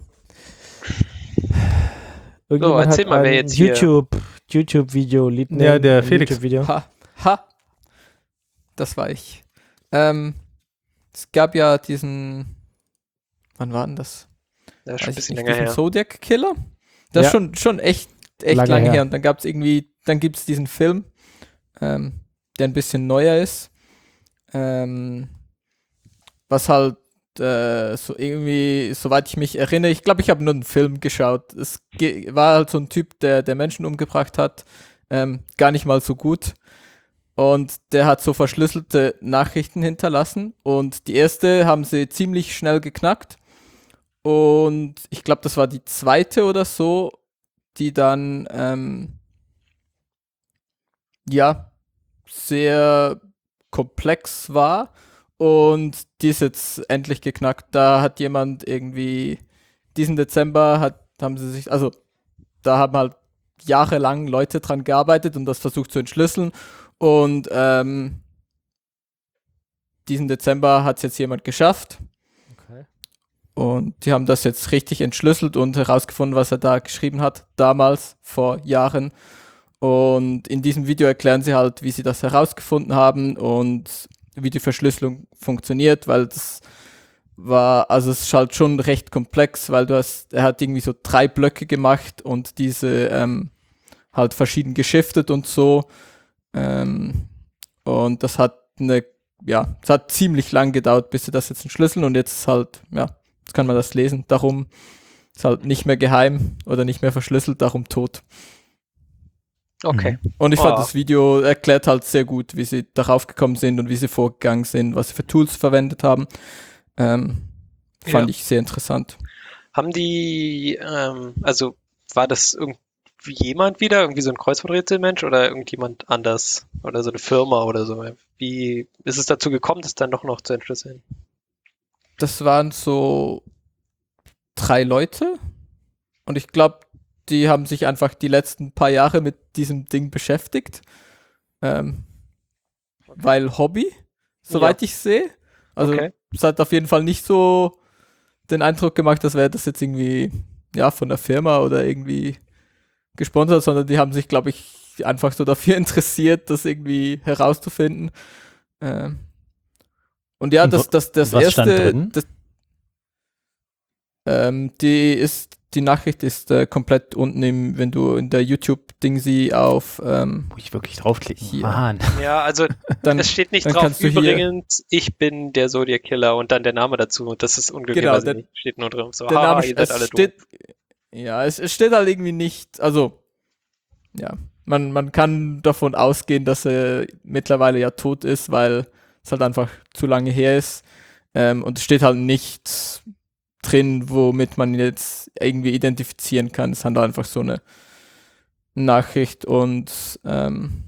Irgendjemand erzähl hat mal, wer ein jetzt hier- YouTube, YouTube-Video, Lied, Ja, der Felix. YouTube-Video. Ha, ha. Das war ich. Ähm, es gab ja diesen, wann war denn das? Das ist schon ein Weiß ich bisschen nicht, länger diesen her. Zodiac Killer. Das Ja. ist schon, schon echt, echt Lange lange, her. her. Und dann gab es irgendwie, dann gibt es diesen Film, ähm, der ein bisschen neuer ist. Ähm, was halt äh, so irgendwie, soweit ich mich erinnere, ich glaube, ich habe nur einen Film geschaut. Es ge- war halt so ein Typ, der, der Menschen umgebracht hat. Ähm, gar nicht mal so gut. Und der hat so verschlüsselte Nachrichten hinterlassen. Und die erste haben sie ziemlich schnell geknackt. Und ich glaube, das war die zweite oder so, die dann, ähm, ja, sehr komplex war. Und die ist jetzt endlich geknackt. Da hat jemand irgendwie, diesen Dezember hat, haben sie sich, also da haben halt jahrelang Leute dran gearbeitet und das versucht zu entschlüsseln. Und ähm, diesen Dezember hat es jetzt jemand geschafft. Okay. Und die haben das jetzt richtig entschlüsselt und herausgefunden, was er da geschrieben hat, damals, vor Jahren. Und in diesem Video erklären sie halt, wie sie das herausgefunden haben und wie die Verschlüsselung funktioniert, weil das war, also es ist halt schon recht komplex, weil du hast, er hat irgendwie so drei Blöcke gemacht und diese ähm, halt verschieden geschiftet und so. Ähm, und das hat eine, ja, es hat ziemlich lang gedauert, bis sie das jetzt entschlüsseln und jetzt ist halt, ja, jetzt kann man das lesen. Darum ist halt nicht mehr geheim oder nicht mehr verschlüsselt, darum tot. Okay. Und ich fand, Ah. das Video erklärt halt sehr gut, wie sie darauf gekommen sind und wie sie vorgegangen sind, was sie für Tools verwendet haben. Ähm, fand Ja. ich sehr interessant. Haben die, ähm, also war das irgendwie jemand wieder, irgendwie so ein Kreuzworträtselmensch oder irgendjemand anders oder so eine Firma oder so? Wie ist es dazu gekommen, das dann doch noch zu entschlüsseln? Das waren so drei Leute und ich glaube, die haben sich einfach die letzten paar Jahre mit diesem Ding beschäftigt. Ähm, weil Hobby, soweit ich sehe. Also Okay. es hat auf jeden Fall nicht so den Eindruck gemacht, als wäre das jetzt irgendwie ja von der Firma oder irgendwie gesponsert, sondern die haben sich, glaube ich, einfach so dafür interessiert, das irgendwie herauszufinden. Ähm, und ja, Und das, wo- das, das was erste, stand drin? Das, ähm, die ist, die Nachricht ist äh, komplett unten im, wenn du in der YouTube-Ding sie auf, ähm, Muss ich wirklich draufklicken? Hier. Mann. Ja, also dann es steht nicht dann drauf, kannst du hier- übrigens, ich bin der Zodiac Killer und dann der Name dazu und das ist unglücklicherweise der- nicht, steht nur drin. So, der haha, Name ihr seid es alle steht, doof. ja, es, es steht halt irgendwie nicht, also, ja, man, man kann davon ausgehen, dass er mittlerweile ja tot ist, weil es halt einfach zu lange her ist. Ähm, und es steht halt nichts drin, womit man ihn jetzt irgendwie identifizieren kann. Es ist halt einfach so eine Nachricht und ähm,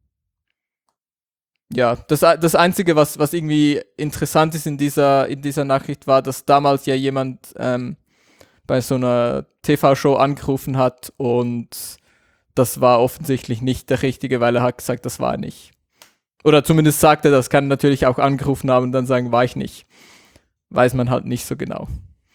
ja, das, das Einzige, was, was irgendwie interessant ist in dieser, in dieser Nachricht, war, dass damals ja jemand ähm, bei so einer T V-Show angerufen hat und das war offensichtlich nicht der Richtige, weil er hat gesagt, das war er nicht. Oder zumindest sagt er das, kann natürlich auch angerufen haben und dann sagen, war ich nicht. Weiß man halt nicht so genau.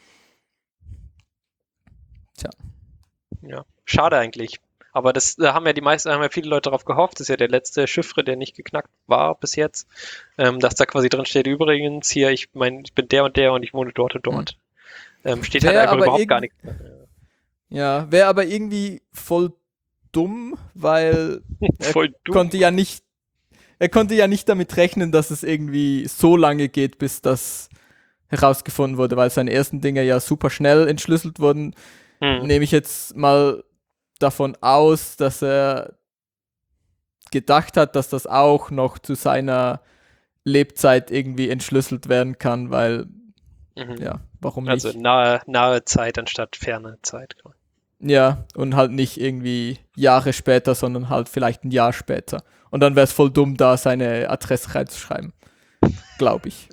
Ja, schade eigentlich. Aber das da haben ja die meisten, haben ja viele Leute darauf gehofft. Das ist ja der letzte Chiffre, der nicht geknackt war bis jetzt. Ähm, dass da quasi drin steht, übrigens, hier, ich mein, ich bin der und der und ich wohne dort und dort. Ähm, steht halt Wär einfach aber überhaupt irgend- gar nichts. Ja, wäre aber irgendwie voll dumm, weil er Voll dumm. konnte ja nicht, er konnte ja nicht damit rechnen, dass es irgendwie so lange geht, bis das herausgefunden wurde, weil seine ersten Dinge ja super schnell entschlüsselt wurden. Hm. Nehme ich jetzt mal davon aus, dass er gedacht hat, dass das auch noch zu seiner Lebzeit irgendwie entschlüsselt werden kann, weil, Mhm. ja, warum Also nicht? nahe, nahe Zeit anstatt ferne Zeit. Ja, und halt nicht irgendwie Jahre später, sondern halt vielleicht ein Jahr später. Und dann wäre es voll dumm, da seine Adresse reinzuschreiben. Glaube ich.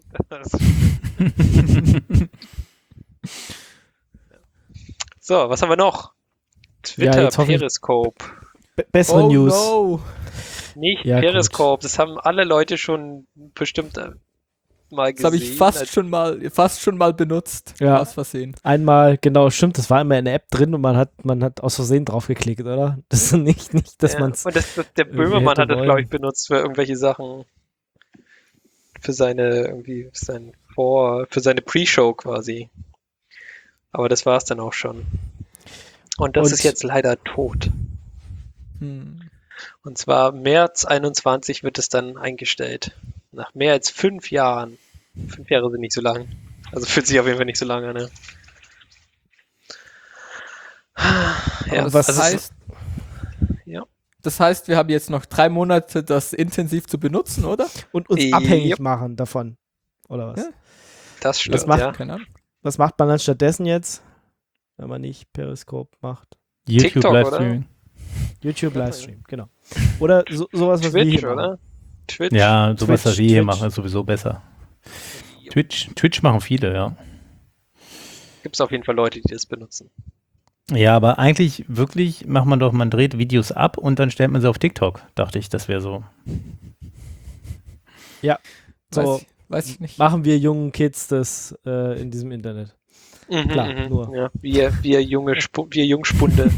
So, was haben wir noch? Ja, Twitter, jetzt hoffe ich- Periscope. B- bessere oh News. no. Nicht Ja, Periscope, das haben alle Leute schon bestimmt äh, mal Das habe gesehen. ich fast als- schon mal, fast schon mal benutzt. Ja. Aus Versehen. Einmal, genau, stimmt, das war immer in der App drin und man hat, man hat aus Versehen draufgeklickt, oder? Das ist nicht, nicht dass ja. man es. Und das, das, der irgendwie Böhmermann hätte hat das, wollen. glaube ich, benutzt für irgendwelche Sachen. Für seine, irgendwie, für sein Vor, für seine Pre-Show quasi. Aber das war es dann auch schon. Und das Und- ist jetzt leider tot. Hm. Und zwar März einundzwanzig wird es dann eingestellt. Nach mehr als fünf Jahren. Fünf Jahre sind nicht so lang. Also fühlt sich auf jeden Fall nicht so lange an. Ne? Ja, das was also es- heißt, ja. das heißt, wir haben jetzt noch drei Monate, das intensiv zu benutzen, oder? Und uns Yep. abhängig machen davon. Oder was? Ja. Das stimmt, Das macht- ja. Keine Ahnung. Was macht man dann stattdessen jetzt, wenn man nicht Periscope macht? YouTube TikTok, Livestreaming. YouTube Ja, Livestream, genau. Oder so, sowas, was wir Twitch, hier machen. oder? Twitch. Ja, sowas, Twitch, was wir hier Twitch. machen, ist sowieso besser. Twitch, Twitch machen viele, ja. Gibt es auf jeden Fall Leute, die das benutzen. Ja, aber eigentlich wirklich macht man doch, man dreht Videos ab und dann stellt man sie auf TikTok, dachte ich, das wäre so. So Weiß, ich, weiß ich nicht. machen wir jungen Kids das äh, in diesem Internet. Mhm, Klar, mhm. nur. Ja, wir, wir junge Spu wir Jungspunde.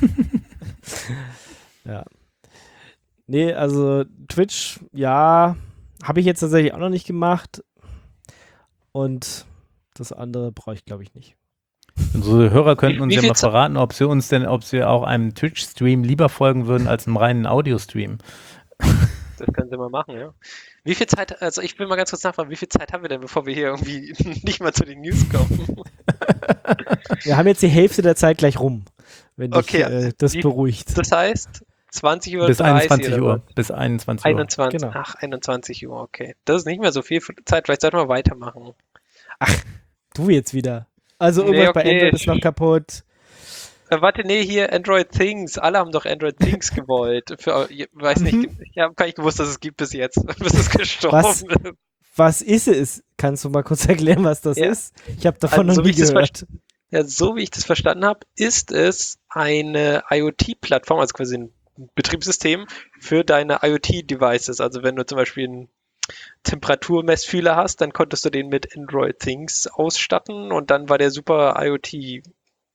Ja. Nee, also Twitch, ja, habe ich jetzt tatsächlich auch noch nicht gemacht. Und das andere brauche ich, glaube ich, nicht. Unsere Hörer könnten Wie- uns wie ja viel mal Ze- verraten, ob sie uns denn, ob sie auch einem Twitch-Stream lieber folgen würden als einem reinen Audio-Stream. Das können sie mal machen, ja. Wie viel Zeit, also ich will mal ganz kurz nachfragen, wie viel Zeit haben wir denn, bevor wir hier irgendwie nicht mal zu den News kommen? Wir haben jetzt die Hälfte der Zeit gleich rum, wenn Okay, dich äh, das wie- beruhigt. Das heißt, zwanzig Uhr Bis dreißig einundzwanzig oder Uhr. was? Bis einundzwanzig Uhr. einundzwanzig, Genau. ach, einundzwanzig Uhr, okay. Das ist nicht mehr so viel Zeit, vielleicht sollten wir weitermachen. Du jetzt wieder. Also Nee, irgendwas bei okay. Android ist noch kaputt. Äh, warte, nee, hier Android Things. Alle haben doch Android Things gewollt. Für, ich weiß nicht, Mhm. ich habe gar nicht gewusst, dass es gibt bis jetzt, bis es gestorben Was? ist. Was ist es? Kannst du mal kurz erklären, was das Ja. ist? Ich habe davon Also, so noch wie nie ich das gehört. Ja, so wie ich das verstanden habe, ist es eine IoT-Plattform, also quasi ein Betriebssystem für deine IoT-Devices. Also wenn du zum Beispiel einen Temperaturmessfühler hast, dann konntest du den mit Android Things ausstatten und dann war der super IoT.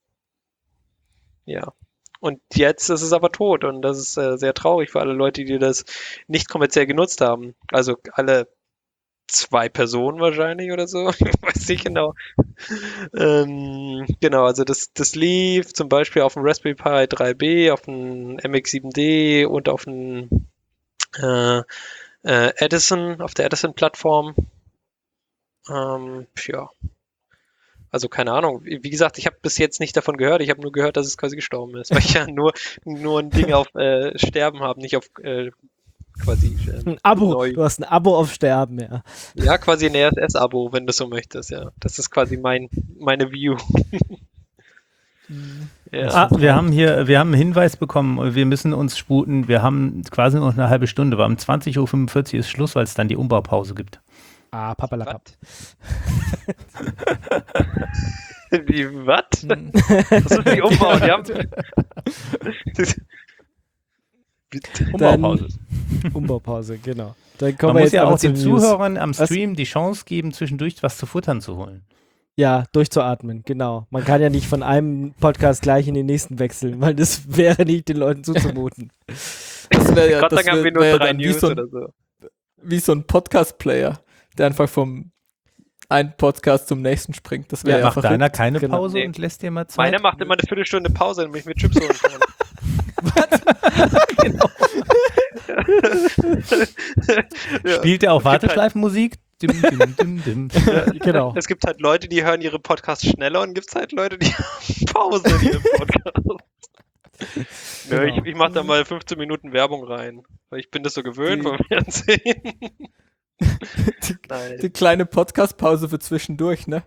Ja. Und jetzt ist es aber tot und das ist äh, sehr traurig für alle Leute, die das nicht kommerziell genutzt haben. Also alle zwei Personen wahrscheinlich oder so. Ich weiß nicht genau. Ähm, genau, also das, das lief zum Beispiel auf dem Raspberry Pi drei B, auf dem M X sieben D und auf dem äh, äh, Edison, auf der Edison-Plattform. Ähm, ja. Also keine Ahnung. Wie wie gesagt, ich habe bis jetzt nicht davon gehört. Ich habe nur gehört, dass es quasi gestorben ist, weil ich ja nur, nur ein Ding auf äh, Sterben habe, nicht auf äh, quasi ähm, Ein Abo. neu. Du hast ein Abo auf Sterben, ja. Ja, quasi ein R S S-Abo, wenn du so möchtest, ja. Das ist quasi mein, meine View. ja. Ah, wir haben hier, wir haben einen Hinweis bekommen, wir müssen uns sputen. Wir haben quasi noch eine halbe Stunde, weil um zwanzig Uhr fünfundvierzig ist Schluss, weil es dann die Umbaupause gibt. Ah, papalapap. Wie, was? Hm. Das ist die Umbau. Die haben, Umbaupause. Umbaupause, genau. Dann kommen Man wir muss jetzt ja aber auch zu den den News. Zuhörern am Was? Stream die Chance geben, zwischendurch was zu futtern zu holen. Ja, durchzuatmen, genau. Man kann ja nicht von einem Podcast gleich in den nächsten wechseln, weil das wäre nicht den Leuten zuzumuten. Das wäre ja, Gott sei das Dank haben wär, wir nur wär drei dann wie News so, oder ein, so. wie so ein Podcast-Player, der einfach vom einen Podcast zum nächsten springt. Das wäre Ja, ja macht verrückt. deiner keine Genau. Pause Nee. und lässt dir mal Zeit? Meiner macht immer eine Viertelstunde Pause, damit ich mir Chips holen kann. ja. Spielt er auch Es gibt halt- Warteschleifenmusik? Dim, dim, dim, dim. Genau. Es gibt halt Leute, die hören ihre Podcasts schneller und gibt es halt Leute, die haben Pause in ihrem Podcast. Ja, Genau. ich, ich mache da mal fünfzehn Minuten Werbung rein, weil ich bin das so gewöhnt Die- vom Fernsehen. Die, Nein. die kleine Podcast-Pause für zwischendurch, ne?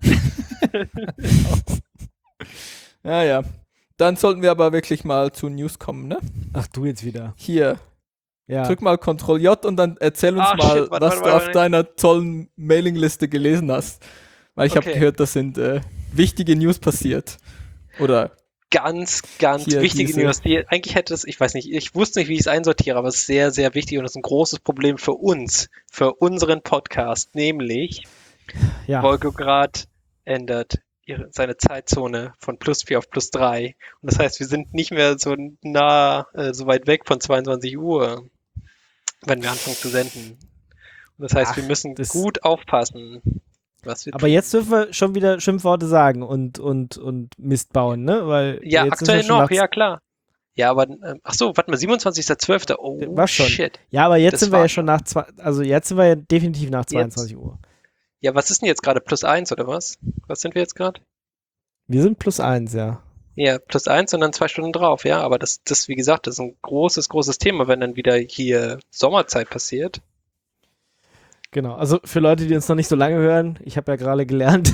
Ja, ja. Dann sollten wir aber wirklich mal zu News kommen, ne? Ach, du jetzt wieder. Hier. Ja. Drück mal Ctrl J und dann erzähl uns Ah, mal, shit, warte, was warte, du auf warte. deiner tollen Mailingliste gelesen hast. Weil ich habe Okay. gehört, das sind äh, wichtige News passiert. Oder Ganz, ganz Hier wichtige diese- News. Die, eigentlich hätte es, ich weiß nicht, ich wusste nicht, wie ich es einsortiere, aber es ist sehr, sehr wichtig und es ist ein großes Problem für uns, für unseren Podcast, nämlich Ja. Wolgograd ändert ihre, seine Zeitzone von plus vier auf plus drei. Und das heißt, wir sind nicht mehr so nah, äh, so weit weg von zweiundzwanzig Uhr, wenn wir anfangen zu senden. Und das heißt, Ach, wir müssen das- gut aufpassen, was wir Aber tun. jetzt dürfen wir schon wieder Schimpfworte sagen und, und, und Mist bauen, ne? Weil Ja, jetzt sind aktuell wir schon noch, nach- ja klar. Ja, aber, ähm, ach so, warte mal, siebenundzwanzigster zwölfter Oh, War schon. shit. Ja, aber jetzt Das sind wir war ja schon nach zwei, also jetzt sind wir ja definitiv nach zweiundzwanzig Uhr. Ja, was ist denn jetzt gerade? Plus eins oder was? Was sind wir jetzt gerade? Wir sind plus eins, ja. Ja, plus eins und dann zwei Stunden drauf, ja. Aber das, das, wie gesagt, das ist ein großes, großes Thema, wenn dann wieder hier Sommerzeit passiert. Genau, also für Leute, die uns noch nicht so lange hören, ich habe ja gerade gelernt,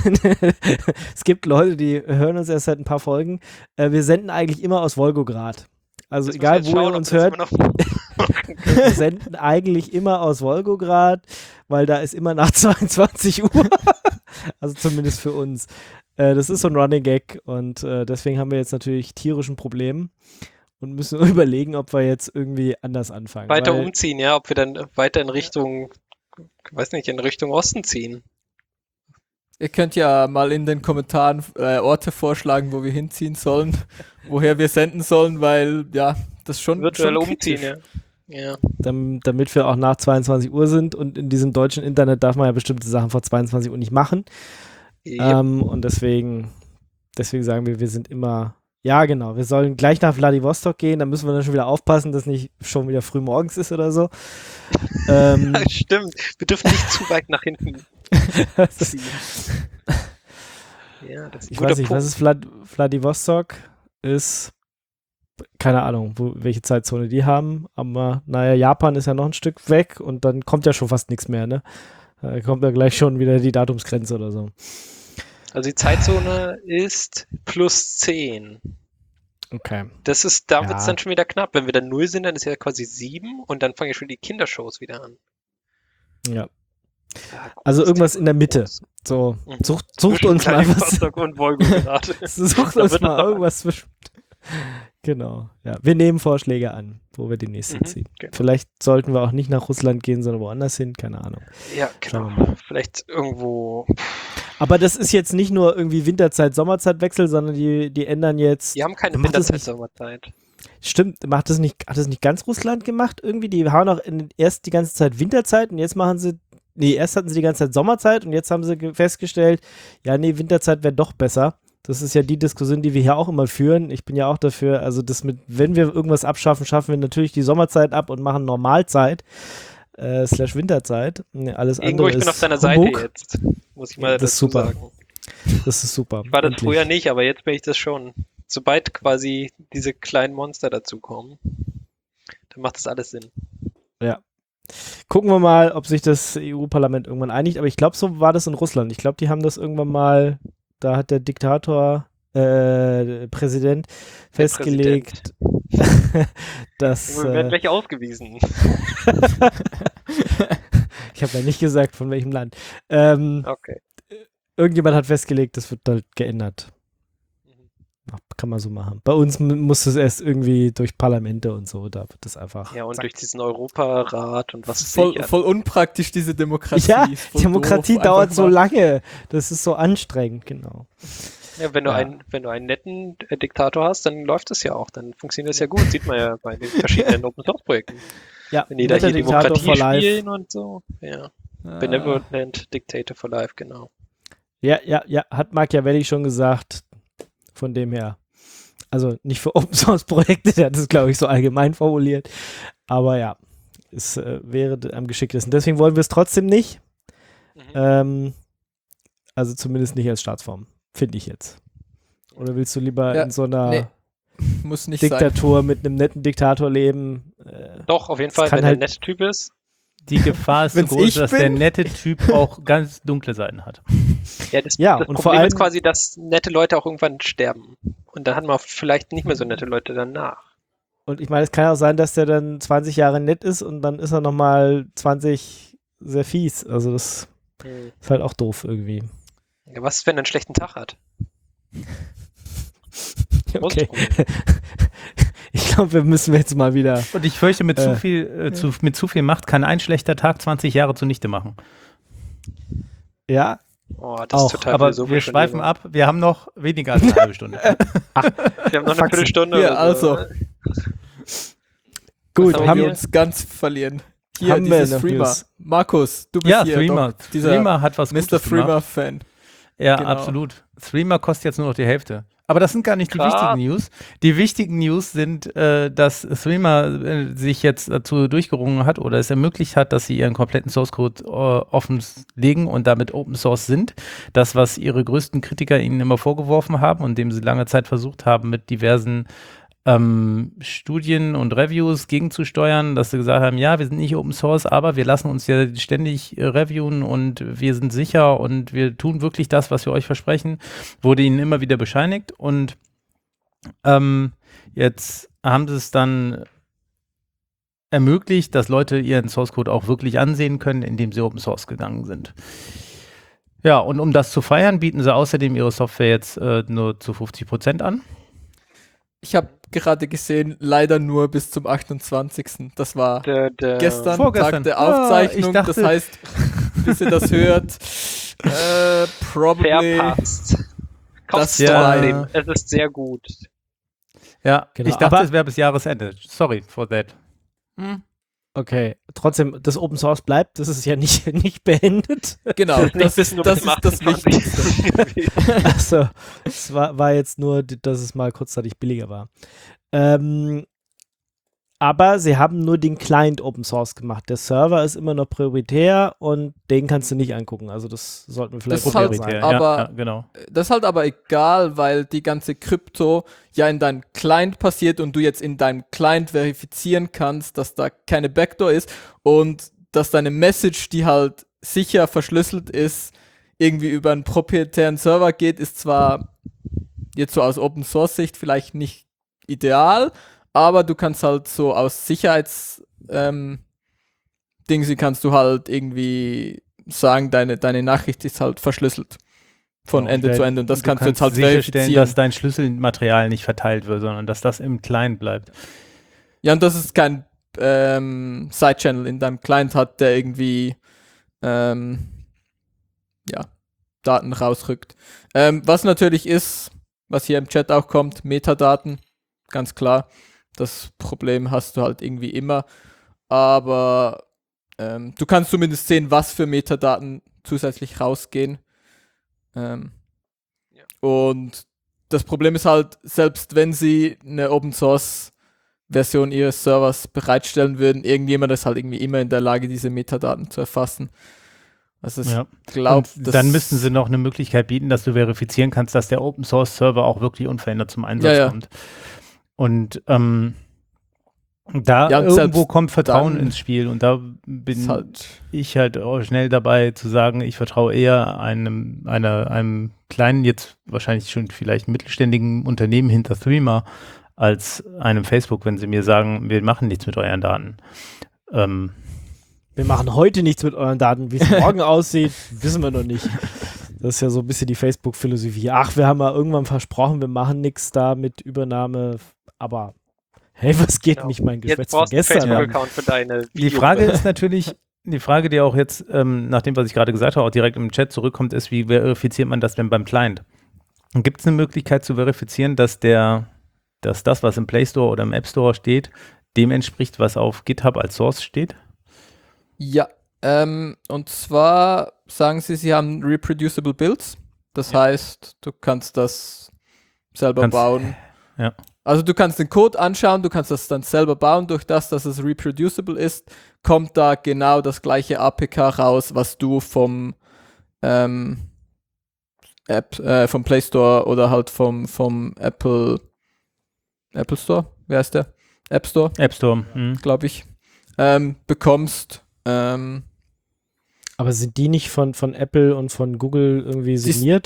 es gibt Leute, die hören uns erst seit ein paar Folgen. Äh, wir senden eigentlich immer aus Wolgograd. Also Das müssen wir egal, jetzt wo schauen, ihr ob uns wir das hört, immer noch- wir senden eigentlich immer aus Wolgograd, weil da ist immer nach zweiundzwanzig Uhr. Also zumindest für uns. Äh, das ist so ein Running Gag und äh, deswegen haben wir jetzt natürlich tierischen Problem und müssen überlegen, ob wir jetzt irgendwie anders anfangen. weiter weil, umziehen, ja, ob wir dann weiter in Richtung, weiß nicht, in Richtung Osten ziehen. ihr könnt ja mal in den Kommentaren äh, Orte vorschlagen, wo wir hinziehen sollen, woher wir senden sollen, weil ja, das schon, Virtuell schon umziehen, kritisch. ja. Ja. dam- damit wir auch nach zweiundzwanzig Uhr sind und in diesem deutschen Internet darf man ja bestimmte Sachen vor zweiundzwanzig Uhr nicht machen. Ja. Ähm, und deswegen, deswegen sagen wir, wir sind immer, ja genau, wir sollen gleich nach Vladivostok gehen, dann müssen wir dann schon wieder aufpassen, dass nicht schon wieder früh morgens ist oder so. ähm, Stimmt, wir dürfen nicht zu weit nach hinten das, ziehen. Ja, das ist ein ich guter weiß nicht, Punkt. was ist Vlad Vladivostok? Ist, keine Ahnung, wo, welche Zeitzone die haben, aber naja, Japan ist ja noch ein Stück weg und dann kommt ja schon fast nichts mehr, ne? Da kommt ja gleich schon wieder die Datumsgrenze oder so. Also die Zeitzone ist plus zehn. Okay. Das ist, da Ja. wird es dann schon wieder knapp. Wenn wir dann null sind, dann ist ja quasi sieben und dann fangen ja schon die Kindershows wieder an. Ja. Ja, Also großes irgendwas Thema, in der Mitte. groß. So, Mhm. sucht, sucht Zwischen uns mal was. Vladivostok und Wolgograd. Sucht Da uns wird mal es noch- irgendwas zwischen. Genau. Ja, wir nehmen Vorschläge an, wo wir die nächsten Mhm, ziehen. genau. Vielleicht sollten wir auch nicht nach Russland gehen, sondern woanders hin, keine Ahnung. Ja, Schauen genau. wir Vielleicht irgendwo. Aber das ist jetzt nicht nur irgendwie Winterzeit, Sommerzeitwechsel, sondern die, die ändern jetzt. Die haben keine Macht das Winterzeit, nicht- Sommerzeit. Stimmt, macht das nicht, hat das nicht ganz Russland gemacht irgendwie? Die haben auch in, erst die ganze Zeit Winterzeit und jetzt machen sie. Nee, erst hatten sie die ganze Zeit Sommerzeit und jetzt haben sie ge- festgestellt, ja, nee, Winterzeit wäre doch besser. Das ist ja die Diskussion, die wir hier auch immer führen. Ich bin ja auch dafür, also das mit, wenn wir irgendwas abschaffen, schaffen wir natürlich die Sommerzeit ab und machen Normalzeit, äh, slash Winterzeit. Nee, alles Irgendwo, andere ich bin ist auf deiner Humbug. Seite jetzt. Muss ich mal Das ist dazu super. sagen. Das ist super. Ich war das Endlich. früher nicht, aber jetzt bin ich das schon. Sobald quasi diese kleinen Monster dazukommen, dann macht das alles Sinn. Ja. Gucken wir mal, ob sich das E U-Parlament irgendwann einigt. Aber ich glaube, so war das in Russland. Ich glaube, die haben das irgendwann mal, da hat der Diktator, äh, Präsident festgelegt, dass. Wir werden Äh, gleich ausgewiesen. ich habe ja nicht gesagt, von welchem Land. Ähm, Okay. irgendjemand hat festgelegt, das wird halt geändert. Ja, kann man so machen. Bei uns m- muss es erst irgendwie durch Parlamente und so, da wird das einfach. Ja, und zack. durch diesen Europarat und was weiß Voll, ich. voll unpraktisch, diese Demokratie. Ja, Ist voll Demokratie doof. dauert Einfach so mal- lange. Das ist so anstrengend, genau. Ja, wenn du Ja. einen, wenn du einen netten äh, Diktator hast, dann läuft das ja auch. Dann funktioniert das ja gut. Sieht man ja bei den verschiedenen Open Source Projekten. Ja, Wenn die da netter hier Diktator Demokratie for life. spielen und so. Ja. Ah. Benevolent Dictator for Life, genau. Ja, ja, ja, hat Machiavelli schon gesagt. Von dem her. Also nicht für Open Source Projekte, der hat das, glaube ich, so allgemein formuliert. Aber ja, es äh, wäre d- am geschicktesten. Deswegen wollen wir es trotzdem nicht. Mhm. Ähm, also zumindest nicht als Staatsform, finde ich jetzt. Oder willst du lieber Ja, in so einer nee, Muss nicht sein. Diktatur mit einem netten Diktator leben? Äh, Doch, auf jeden Es Fall, kann wenn halt- er ein netter Typ ist. Die Gefahr ist so Wenn's groß, ich dass bin? der nette Typ auch ganz dunkle Seiten hat. Ja, das, Ja, das und Problem vor allem- ist quasi, dass nette Leute auch irgendwann sterben. Und dann hat man vielleicht nicht mehr so nette Leute danach. Und ich meine, es kann ja auch sein, dass der dann zwanzig Jahre nett ist und dann ist er nochmal zwanzig sehr fies. Also das Hm. ist halt auch doof irgendwie. Ja, was ist, wenn er einen schlechten Tag hat? Okay. Ich glaube, wir müssen jetzt mal wieder. Und ich fürchte, mit, Äh, zu viel, äh, zu, mit zu viel Macht kann ein schlechter Tag zwanzig Jahre zunichte machen. Ja, Oh, das Auch, ist total Aber philosophisch wir von schweifen dir. ab. Wir haben noch weniger als eine halbe Stunde. Wir haben noch eine Faxen. Viertelstunde. Ja, oder so. also. gut. Bevor Haben wir wir, uns ganz verlieren. Hier, Haben wir dieses noch Threema. News? Markus, du bist Ja, hier Threema. doch dieser Threema hat was Mister Gutes gemacht. Threema-Fan. Ja, Genau. absolut. Threema kostet jetzt nur noch die Hälfte. Aber das sind gar nicht die Krass. wichtigen News. Die wichtigen News sind, äh, dass Threema äh, sich jetzt dazu durchgerungen hat oder es ermöglicht hat, dass sie ihren kompletten Source Code äh, offen legen und damit Open Source sind. Das, was ihre größten Kritiker ihnen immer vorgeworfen haben und dem sie lange Zeit versucht haben, mit diversen ähm, Studien und Reviews gegenzusteuern, dass sie gesagt haben, ja, wir sind nicht Open Source, aber wir lassen uns ja ständig äh, reviewen und wir sind sicher und wir tun wirklich das, was wir euch versprechen, wurde ihnen immer wieder bescheinigt und ähm, jetzt haben sie es dann ermöglicht, dass Leute ihren Source Code auch wirklich ansehen können, indem sie Open Source gegangen sind. Ja, und um das zu feiern, bieten sie außerdem ihre Software jetzt äh, nur zu fünfzig Prozent an. Ich habe gerade gesehen, leider nur bis zum achtundzwanzigsten Das war Der, der, gestern, Vorgestern. Tag der Ah, Aufzeichnung. ich dachte- das heißt, bis ihr das hört, äh, probably. Verpasst. Kauft Das es ja- trotzdem. Es ist sehr gut. Ja, Genau, ich dachte, aber- es wäre bis Jahresende. Sorry for that. okay. Trotzdem, das Open Source bleibt, das ist ja nicht, nicht beendet. Genau, Nicht das, bis nur das bis zum ist das Wichtigste. achtundzwanzigsten Achso, es war, war jetzt nur, dass es mal kurzzeitig billiger war. Ähm, aber sie haben nur den Client Open Source gemacht. Der Server ist immer noch prioritär und den kannst du nicht angucken. Also das sollten wir vielleicht Das ist halt- sagen. Prioritär, aber- ja, ja, genau. Das ist halt aber egal, weil die ganze Krypto ja in deinem Client passiert und du jetzt in deinem Client verifizieren kannst, dass da keine Backdoor ist und dass deine Message, die halt sicher verschlüsselt ist, irgendwie über einen proprietären Server geht, ist zwar jetzt so aus Open Source Sicht vielleicht nicht ideal, aber du kannst halt so aus Sicherheits ähm, Dingsi kannst du halt irgendwie sagen, deine, deine Nachricht ist halt verschlüsselt. Von Ja, und Ende der- zu Ende. Und das du kannst, du jetzt halt sicherstellen, verifizieren. dass dein Schlüsselmaterial nicht verteilt wird, sondern dass das im Client bleibt. Ja, und dass es kein ähm, Side-Channel in deinem Client hat, der irgendwie ähm, ja, Daten rausrückt. Ähm, was natürlich ist, was hier im Chat auch kommt, Metadaten, ganz klar. Das Problem hast du halt irgendwie immer. Aber ähm, du kannst zumindest sehen, was für Metadaten zusätzlich rausgehen. Ähm, Ja. Und das Problem ist halt, selbst wenn sie eine Open Source Version ihres Servers bereitstellen würden, irgendjemand ist halt irgendwie immer in der Lage, diese Metadaten zu erfassen. Also ich Ja. glaube, Und dann müssten sie noch eine Möglichkeit bieten, dass du verifizieren kannst, dass der Open Source Server auch wirklich unverändert zum Einsatz Ja, ja. kommt. Und ähm, da Ja, und irgendwo selbst kommt Vertrauen dann ins Spiel und da bin ist halt, ich halt auch schnell dabei zu sagen, ich vertraue eher einem, einer, einem kleinen, jetzt wahrscheinlich schon vielleicht mittelständigen Unternehmen hinter Threema als einem Facebook, wenn sie mir sagen, wir machen nichts mit euren Daten. Ähm, Wir machen heute nichts mit euren Daten. Wie es morgen aussieht, wissen wir noch nicht. Das ist ja so ein bisschen die Facebook-Philosophie. Ach, wir haben mal irgendwann versprochen, wir machen nichts da mit Übernahme, aber hey, was geht Genau. mich mein Jetzt Geschwätz von brauchst du einen gestern an? Facebook-Account für deine Die Frage ist natürlich, die Frage, die auch jetzt, ähm, nach dem, was ich gerade gesagt habe, auch direkt im Chat zurückkommt, ist, wie verifiziert man das denn beim Client? Gibt es eine Möglichkeit zu verifizieren, dass der, dass das, was im Play Store oder im App Store steht, dem entspricht, was auf GitHub als Source steht? ja, ähm, und zwar sagen sie, sie haben reproducible Builds. Das Ja. heißt, du kannst das selber Kannst- bauen. ja. Also du kannst den Code anschauen, du kannst das dann selber bauen. Durch das, dass es reproducible ist, kommt da genau das gleiche A P K raus, was du vom ähm, App, äh, vom Play Store oder halt vom, vom Apple Apple Store, wie heißt der? App Store, App Store. Mhm. glaube ich, ähm, bekommst. Ähm, Aber sind die nicht von, von Apple und von Google irgendwie Siehst- signiert?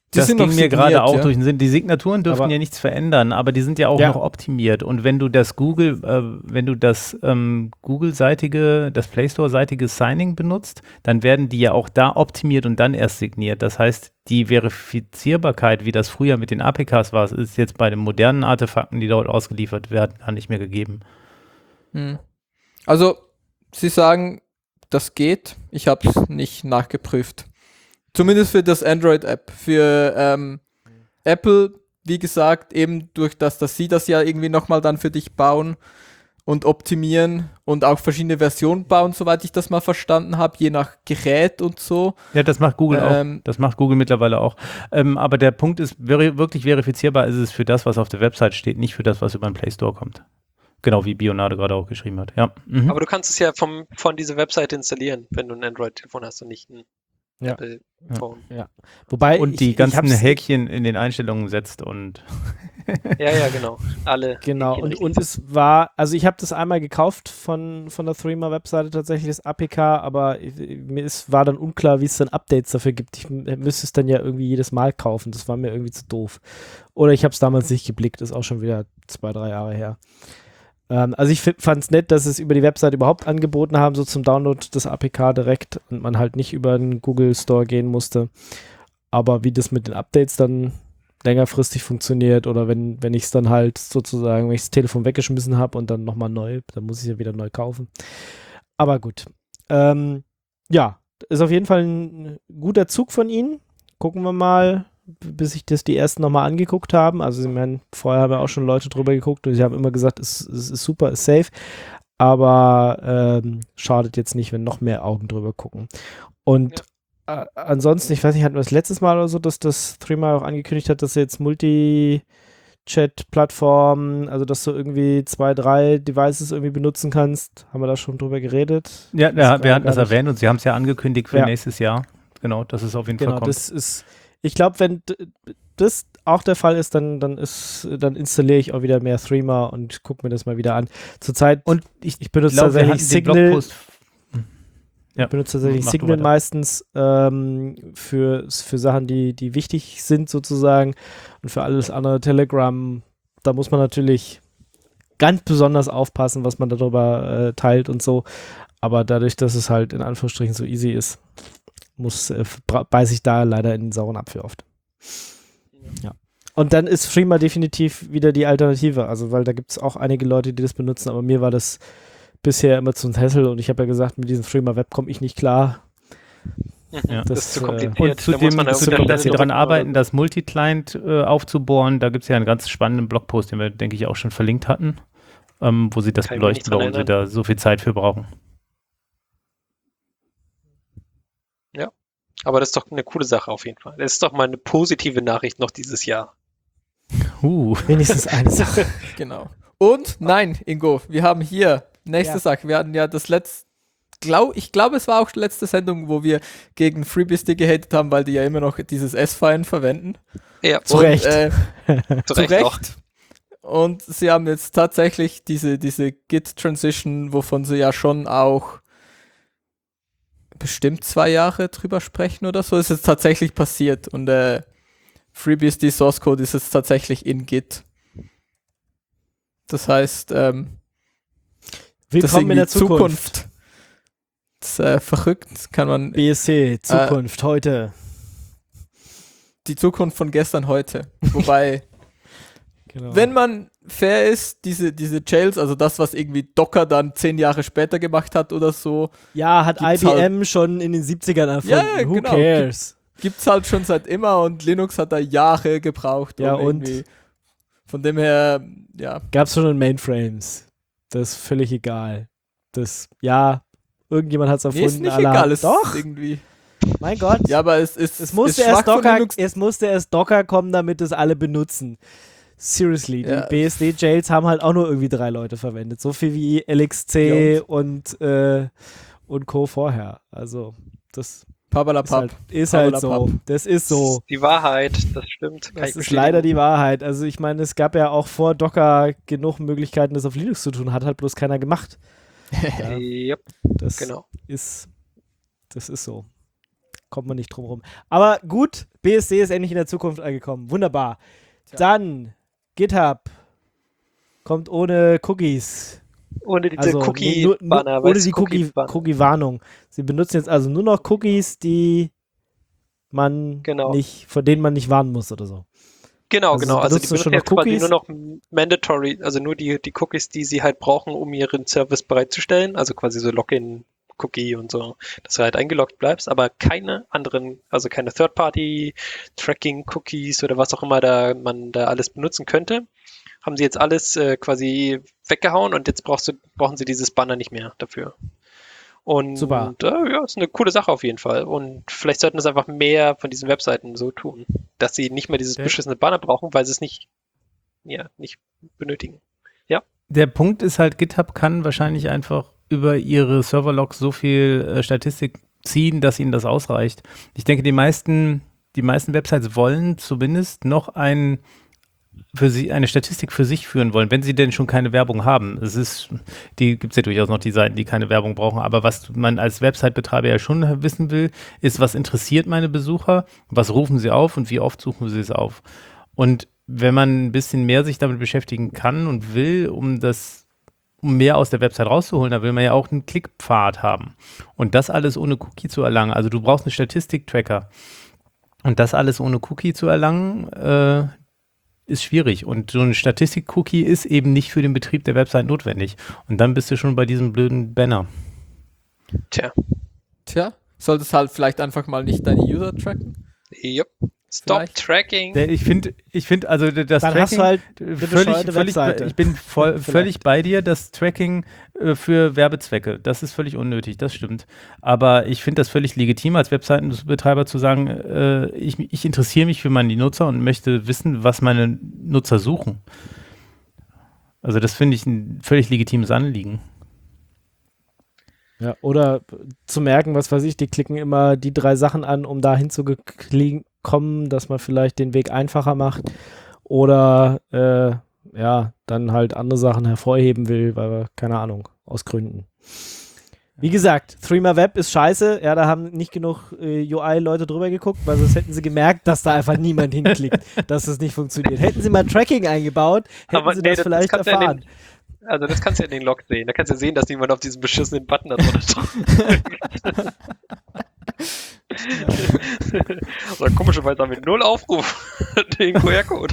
Die das sind ging noch mir gerade signiert, auch ja. durch den Sinn. Die Signaturen dürfen Aber- ja nichts verändern, aber die sind ja auch Ja. noch optimiert. Und wenn du das Google, äh, wenn du das ähm, Google-seitige, das Play Store-seitige Signing benutzt, dann werden die ja auch da optimiert und dann erst signiert. Das heißt, die Verifizierbarkeit, wie das früher mit den A P Ks war, ist jetzt bei den modernen Artefakten, die dort ausgeliefert werden, gar nicht mehr gegeben. Hm. Also, Sie sagen, das geht. Ich habe es nicht nachgeprüft. Zumindest für das Android-App. Für ähm, Apple, wie gesagt, eben durch das, dass sie das ja irgendwie nochmal dann für dich bauen und optimieren und auch verschiedene Versionen bauen, soweit ich das mal verstanden habe, je nach Gerät und so. Ja, das macht Google Ähm, auch. Das macht Google mittlerweile auch. Ähm, aber der Punkt ist, veri wirklich verifizierbar ist es für das, was auf der Website steht, nicht für das, was über den Play Store kommt. Genau, wie Bionade gerade auch geschrieben hat. Ja. Mhm. Aber du kannst es ja vom, von dieser Webseite installieren, wenn du ein Android-Telefon hast und nicht ein Ja. Apple-Phone. Wobei Und ich, die ich ganzen hab's- Häkchen in den Einstellungen setzt und Ja, ja, genau. Alle. Genau, Häkchen und, richtig und es war, also ich habe das einmal gekauft von, von der Threema-Webseite tatsächlich, das A P K, aber ich, mir ist, war dann unklar, wie es dann Updates dafür gibt. Ich m- müsste es dann ja irgendwie jedes Mal kaufen, das war mir irgendwie zu doof. Oder ich habe es damals nicht geblickt, ist auch schon wieder zwei, drei Jahre her. Ähm, also ich fand es nett, dass es über die Webseite überhaupt angeboten haben, so zum Download des A P K direkt und man halt nicht über den Google Store gehen musste. Aber wie das mit den Updates dann längerfristig funktioniert oder wenn, wenn ich es dann halt sozusagen, wenn ich das Telefon weggeschmissen habe und dann nochmal neu, dann muss ich es ja wieder neu kaufen. Aber gut. Ähm, ja, ist auf jeden Fall ein guter Zug von Ihnen. Gucken wir mal, bis sich das die ersten nochmal angeguckt haben. Also ich meine, vorher haben ja auch schon Leute drüber geguckt und sie haben immer gesagt, es, es ist super, ist safe. Aber ähm, schadet jetzt nicht, wenn noch mehr Augen drüber gucken. Und äh, ansonsten, ich weiß nicht, hatten wir das letztes Mal oder so, dass das Threema auch angekündigt hat, dass sie jetzt Multi-Chat-Plattformen, also dass du irgendwie zwei, drei Devices irgendwie benutzen kannst. Haben wir da schon drüber geredet? ja, Das ja wir war hatten das gar nicht- erwähnt und sie haben es ja angekündigt für Ja. nächstes Jahr. Genau, das ist auf jeden Genau, Fall kommt. das ist, ich glaube, wenn d- das auch der Fall ist, dann, dann ist, dann installiere ich auch wieder mehr Threema und gucke mir das mal wieder an. Zurzeit, Und ich, ich benutze glaube, wir tatsächlich hatten den Signal, Blogpost. Ja. ich benutze tatsächlich Mach du Signal weiter. meistens ähm, für, für Sachen, die, die wichtig sind sozusagen und für alles andere Telegram, da muss man natürlich ganz besonders aufpassen, was man darüber äh, teilt und so, aber dadurch, dass es halt in Anführungsstrichen so easy ist, muss, äh, bra- beiß ich da leider in den sauren Apfel oft. Ja. Und dann ist Threema definitiv wieder die Alternative, also weil da gibt es auch einige Leute, die das benutzen, aber mir war das bisher immer zu ein Hassel und ich habe ja gesagt, mit diesem Threema Web komme ich nicht klar. Ja. Das, Das, ist zu äh, kompliziert. Und zu Da muss dem, man da zu irgendeine dem dass sie Stelle daran drücken arbeiten, oder das Multiclient äh, aufzubohren, da gibt es ja einen ganz spannenden Blogpost, den wir, denke ich, auch schon verlinkt hatten, ähm, wo sie das Kann ich mich nicht beleuchten, dran warum sie erinnern. da so viel Zeit für brauchen. so. Aber das ist doch eine coole Sache auf jeden Fall. Das ist doch mal eine positive Nachricht noch dieses Jahr. Uh. Wenigstens eine Sache. Genau. Und nein, Ingo, wir haben hier nächste Ja. Sache. Wir hatten ja das letzte, glaub, ich glaube, es war auch die letzte Sendung, wo wir gegen FreeBSD gehatet haben, weil die ja immer noch dieses S-File verwenden. Ja, Zu Und, Recht. Äh, zu zu Recht auch. Recht. Und sie haben jetzt tatsächlich diese, diese Git-Transition, wovon sie ja schon auch bestimmt zwei Jahre drüber sprechen oder so, ist jetzt tatsächlich passiert. Und äh, FreeBSD Source Code ist jetzt tatsächlich in Git. Das heißt, ähm, Willkommen in der Zukunft. Das ist äh, verrückt, kann man B S C, Zukunft, heute. die Zukunft von gestern heute. Wobei, Genau. wenn man fair ist, diese, diese Jails, also das, was irgendwie Docker dann zehn Jahre später gemacht hat oder so, ja, hat gibt's I B M schon in den siebzigern erfunden. Ja, ja, Who genau. cares? gibt's halt schon seit immer und Linux hat da Jahre gebraucht. Ja, um und? irgendwie- Von dem her, ja. Gab's schon in Mainframes. Das ist völlig egal. Das, ja, irgendjemand hat's Nee, erfunden. ist nicht alle egal, haben- es Doch, ist irgendwie. mein Gott. Ja, aber es ist, es musste, ist erst schwach von Docker, Linux. es musste erst Docker kommen, damit es alle benutzen. Seriously, Ja. die B S D-Jails haben halt auch nur irgendwie drei Leute verwendet. So viel wie L X C Ja, und, äh, und Co. vorher. Also, das ist Papalapap. halt, ist halt so. Papalapap. Das ist so. Die Wahrheit, das stimmt. Kann Das ich ist bestätigen. leider die Wahrheit. Also ich meine, es gab ja auch vor Docker genug Möglichkeiten, das auf Linux zu tun, hat halt bloß keiner gemacht. Ja, Yep, das genau. ist, das ist so. kommt man nicht drum rum. Aber gut, B S D ist endlich in der Zukunft angekommen. Wunderbar. Tja. Dann GitHub kommt ohne Cookies. Ohne diese Also Cookie nur, nur, Banner, ohne weißt die du, Cookie Cookie- Banner. Cookie-Warnung. Sie benutzen jetzt also nur noch Cookies, die man Genau. nicht, vor denen man nicht warnen muss oder so. Genau, Also genau. Also die benutzt du schon benutzen noch jetzt quasi Cookies? nur noch mandatory, also nur die, die Cookies, die sie halt brauchen, um ihren Service bereitzustellen. Also quasi so Login-Cookie und so, dass du halt eingeloggt bleibst, aber keine anderen, also keine Third-Party-Tracking-Cookies oder was auch immer da man da alles benutzen könnte. Haben sie jetzt alles äh, quasi weggehauen und jetzt brauchst du, brauchen sie dieses Banner nicht mehr dafür. Und Super. Äh, ja, ist eine coole Sache auf jeden Fall. Und vielleicht sollten das einfach mehr von diesen Webseiten so tun, dass sie nicht mehr dieses Der- beschissene Banner brauchen, weil sie es nicht, ja, nicht benötigen. Der Punkt ist halt, GitHub kann wahrscheinlich einfach über ihre Serverlogs so viel äh, Statistik ziehen, dass ihnen das ausreicht. Ich denke, die meisten, die meisten Websites wollen zumindest noch ein, für sie, eine Statistik für sich führen wollen, wenn sie denn schon keine Werbung haben. Es ist, die gibt es ja durchaus noch die Seiten, die keine Werbung brauchen, aber was man als Website-Betreiber ja schon wissen will, ist, was interessiert meine Besucher, was rufen sie auf und wie oft suchen sie es auf. Und wenn man ein bisschen mehr sich damit beschäftigen kann und will, um das, um mehr aus der Website rauszuholen, da will man ja auch einen Klickpfad haben. Und das alles ohne Cookie zu erlangen. Also du brauchst einen Statistik-Tracker. Und das alles ohne Cookie zu erlangen, äh, ist schwierig. Und so ein Statistik-Cookie ist eben nicht für den Betrieb der Website notwendig. Und dann bist du schon bei diesem blöden Banner. Tja, Tja, solltest halt vielleicht einfach mal nicht deine User tracken. yep. Stop Vielleicht. tracking. Der, ich finde, ich finde, also das Dann Tracking, hast du halt äh, eine völlig, bescheuerte völlig, Webseite. ich bin voll, Vielleicht. völlig bei dir, das Tracking äh, für Werbezwecke, das ist völlig unnötig, das stimmt. Aber ich finde das völlig legitim, als Webseitenbetreiber zu sagen, äh, ich, ich interessiere mich für meine Nutzer und möchte wissen, was meine Nutzer suchen. Also das finde ich ein völlig legitimes Anliegen. Ja, oder zu merken, was weiß ich, die klicken immer die drei Sachen an, um dahin zu ge- kommen, dass man vielleicht den Weg einfacher macht oder äh, ja, dann halt andere Sachen hervorheben will, weil wir, keine Ahnung, aus Gründen. Wie gesagt, Threema Web ist scheiße, ja, da haben nicht genug äh, U I-Leute drüber geguckt, weil sonst hätten sie gemerkt, dass da einfach niemand hinklickt, dass es nicht funktioniert. Hätten sie mal Tracking eingebaut, hätten Aber sie nee, das das- das vielleicht kannst du ja in erfahren. Also das kannst du ja in den Logs sehen. Da kannst du sehen, dass niemand auf diesen beschissenen Button da drunter drückt. Oder komischerweise haben wir null Aufruf, den Q R-Code.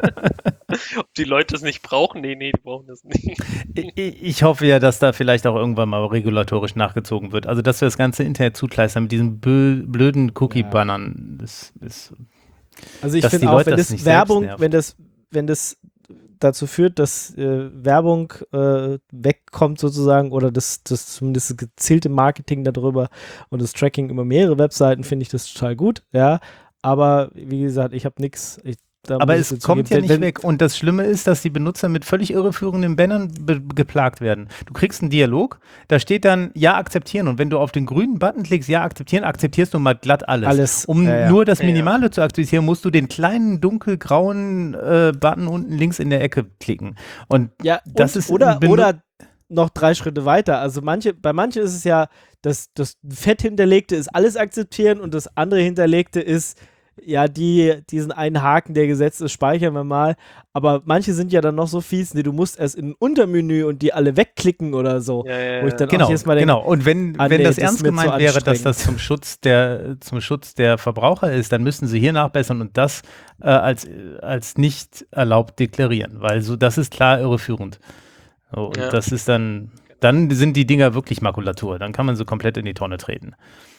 Ob die Leute es nicht brauchen? Nee, nee, die brauchen das nicht. Ich, ich hoffe ja, dass da vielleicht auch irgendwann mal regulatorisch nachgezogen wird. Also, dass wir das ganze Internet zukleistern mit diesen bö- blöden Cookie-Bannern. Das ist, Also ich dass die finde auch, Leute wenn das das nicht selbst Werbung, nervt. wenn das, wenn das dazu führt, dass äh, Werbung äh, wegkommt sozusagen oder das, das zumindest das gezielte Marketing darüber und das Tracking über mehrere Webseiten, finde ich das total gut, ja. Aber wie gesagt, ich habe nichts. aber es kommt ja nicht weg. Und das Schlimme ist, dass die Benutzer mit völlig irreführenden Bannern be- geplagt werden. Du kriegst einen Dialog, da steht dann Ja, akzeptieren. Und wenn du auf den grünen Button klickst, Ja, akzeptieren, akzeptierst du mal glatt alles. Alles. Um Ja, ja. nur das Ja, Minimale ja. zu akzeptieren, musst du den kleinen dunkelgrauen äh, Button unten links in der Ecke klicken. Und Ja, das und, ist oder, ein Benu- oder noch drei Schritte weiter. Also manche, bei manchen ist es ja, das, das fett hinterlegte ist alles akzeptieren und das andere hinterlegte ist, ja, die, diesen einen Haken, der gesetzt ist, speichern wir mal. Aber manche sind ja dann noch so fies, nee, du musst erst in ein Untermenü und die alle wegklicken oder so. Ja, ja, Wo ich dann Genau, auch jedes Mal denke, genau. Und wenn, ah, wenn nee, das das ernst ist mir zu gemeint wäre, dass anstrengend. das zum Schutz der, zum Schutz der Verbraucher ist, dann müssten sie hier nachbessern und das äh, als, als nicht erlaubt deklarieren, weil so das ist klar irreführend. So, und Ja. das ist dann, dann sind die Dinger wirklich Makulatur. Dann kann man sie komplett in die Tonne treten.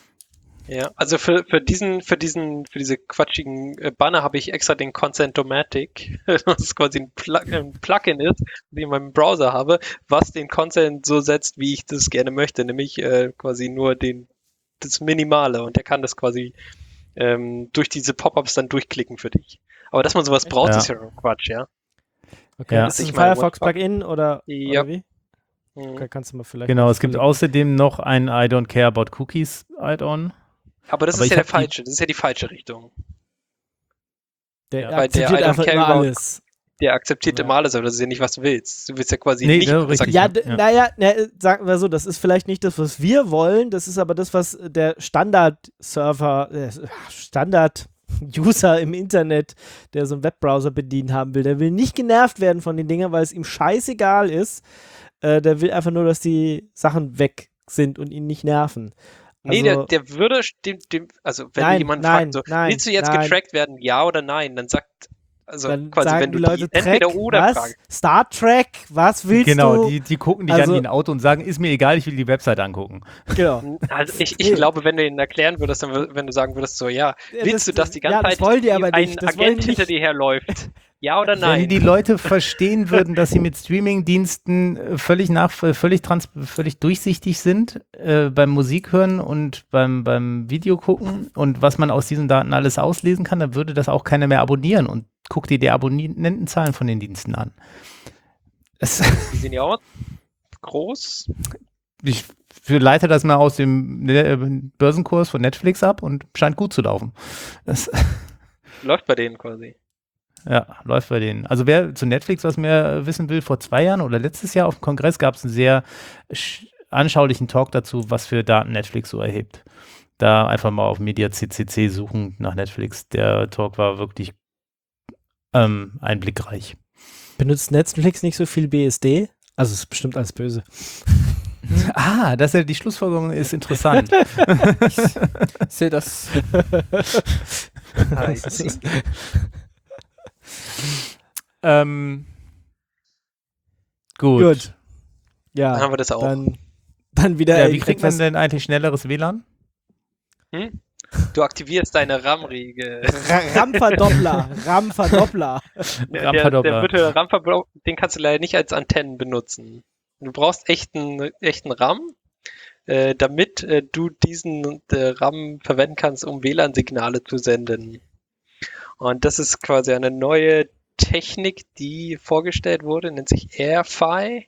Ja, also für, für diesen, für diesen, für diese quatschigen äh, Banner habe ich extra den Consent-O-Matic, was quasi ein, Plug ein Plugin ist, das ich in meinem Browser habe, was den Consent so setzt, wie ich das gerne möchte, nämlich äh, quasi nur den, das Minimale und der kann das quasi ähm, durch diese Pop-ups dann durchklicken für dich. Aber dass man sowas braucht, Ja. ist ja schon Quatsch, ja. okay, Ja. ist das Ich ein meine, Firefox-Plugin oder, Ja. oder wie? Mhm. Okay, kannst du mal vielleicht. Genau, mal es gibt verlinken. außerdem noch ein I don't care about cookies Add-on. Aber das Aber ist ich ja der hab die- falsche, das ist ja die falsche Richtung. Der Ja, weil der akzeptiert I don't einfach care immer about- alles. der akzeptiert Ja. immer alles, aber das ist ja nicht, was du willst. Du willst ja quasi Nee, nicht, ja, sag richtig. ich Ja, mal. d- Ja. naja, na, sagen wir so, das ist vielleicht nicht das, was wir wollen, das ist aber das, was der Standard-Server, äh, Standard-User im Internet, der so einen Webbrowser bedient haben will. Der will nicht genervt werden von den Dingen, weil es ihm scheißegal ist. Äh, der will einfach nur, dass die Sachen weg sind und ihn nicht nerven. Nee, Also- der, der würde, dem, dem, also wenn Nein, du jemanden nein, fragst, so, nein, willst du jetzt nein. getrackt werden, ja oder nein, dann sagt, also Dann quasi, sagen wenn du die Leute die entweder Track, oder was? fragst. Star Trek, was willst Genau, du? die, die gucken dich Also- an wie ein Auto und sagen, ist mir egal, ich will die Website angucken. Genau. Also ich, ich Nee. glaube, wenn du ihnen erklären würdest, dann, wür- wenn du sagen würdest, so, ja, Ja, willst das- du, dass die ganze ja, das Zeit wollen die aber ein nicht, das wollen Agent die hinter nicht. dir herläuft? Ja oder nein? Wenn die Leute verstehen würden, dass sie mit Streaming-Diensten äh, völlig nach, äh, völlig trans, völlig durchsichtig sind äh, beim Musik hören und beim, beim Video gucken und was man aus diesen Daten alles auslesen kann, dann würde das auch keiner mehr abonnieren und guck dir die Abonnentenzahlen von den Diensten an. Es, Die sind ja auch groß. ich leite das mal aus dem äh, Börsenkurs von Netflix ab und scheint gut zu laufen. Das, Läuft bei denen quasi. Ja, läuft bei denen. Also wer zu Netflix was mehr wissen will, vor zwei Jahren oder letztes Jahr auf dem Kongress gab es einen sehr sch- anschaulichen Talk dazu, was für Daten Netflix so erhebt. Da einfach mal auf Media C C C suchen nach Netflix. Der Talk war wirklich ähm, einblickreich. Benutzt Netflix nicht so viel B S D? Also es ist bestimmt alles böse. Ah, das ist, die Schlussfolgerung ist interessant. Ich sehe das. ähm, gut. Gut. Ja, Dann haben wir das auch. dann, dann wieder Ja, ein wie kriegt man etwas denn eigentlich schnelleres W L A N? Hm? Du aktivierst deine RAM-Riegel. Ra- RAM-Verdoppler, RAM-Verdoppler. Der, der, RAM-Verdoppler. der virtuelle RAM-Verdoppler, den kannst du leider nicht als Antennen benutzen. Du brauchst echten, echten RAM, äh, damit äh, du diesen äh, RAM verwenden kannst, um W L A N-Signale zu senden. Und das ist quasi eine neue Technik, die vorgestellt wurde, nennt sich AirFi.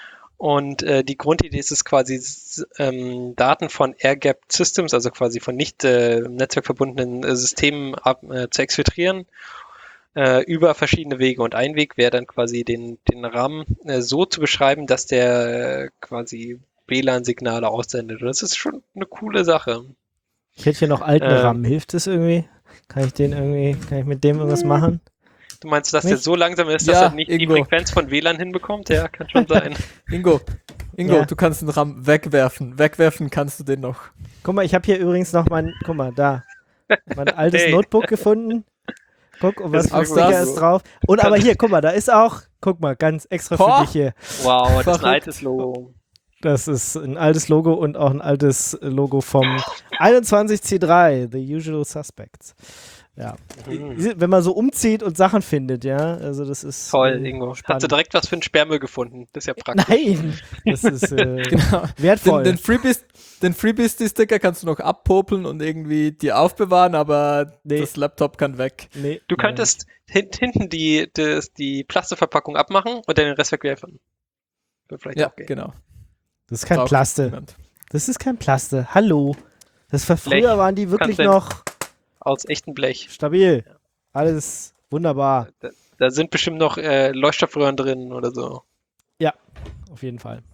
Und äh, die Grundidee ist es quasi, s- ähm, Daten von Air-Gapped Systems, also quasi von nicht äh, im Netzwerk verbundenen äh, Systemen ab, äh, zu exfiltrieren äh, über verschiedene Wege. Und ein Weg wäre dann quasi den, den RAM äh, so zu beschreiben, dass der äh, quasi W L A N-Signale aussendet. Und das ist schon eine coole Sache. Ich hätte hier noch alten Ähm. RAM. Hilft das irgendwie? Kann ich den irgendwie, kann ich mit dem irgendwas machen? Du meinst, dass der Nicht? so langsam ist, dass Ja, er nicht Ingo. die Frequenz von W L A N hinbekommt? Ja, kann schon sein. Ingo, Ingo, Ja. du kannst den RAM wegwerfen. Wegwerfen kannst du den noch. Guck mal, ich habe hier übrigens noch mein, guck mal, da, mein altes Hey. Notebook gefunden. Guck, und was Das für ein ist Sticker das. ist drauf. Und aber hier, guck mal, da ist auch, guck mal, ganz extra für Boah. dich hier. Wow, das ist ein Verrückt. altes Logo. Das ist ein altes Logo und auch ein altes Logo vom einundzwanzig C drei, The Usual Suspects. Ja. Mhm. Wenn man so umzieht und Sachen findet, ja, also das ist Toll, äh, Ingo. Hast du spannend. direkt was für einen Sperrmüll gefunden? Das ist ja praktisch. Nein, das ist äh, Genau. wertvoll. Den, den Freebie- den Freebie-Sticker kannst du noch abpopeln und irgendwie dir aufbewahren, aber Nee. das Laptop kann weg. nee, Du könntest hin, hinten die, das, die Plastikverpackung abmachen und dann den Rest wegwerfen. Wird vielleicht Ja, auch gehen. genau. das ist kein Braucht Plaste. niemand. Das ist kein Plaste. Hallo. Das war Blech. früher waren die wirklich Kannst du- noch Aus echtem Blech. stabil. Alles wunderbar. Da, da sind bestimmt noch äh, Leuchtstoffröhren drin oder so. Auf jeden Fall.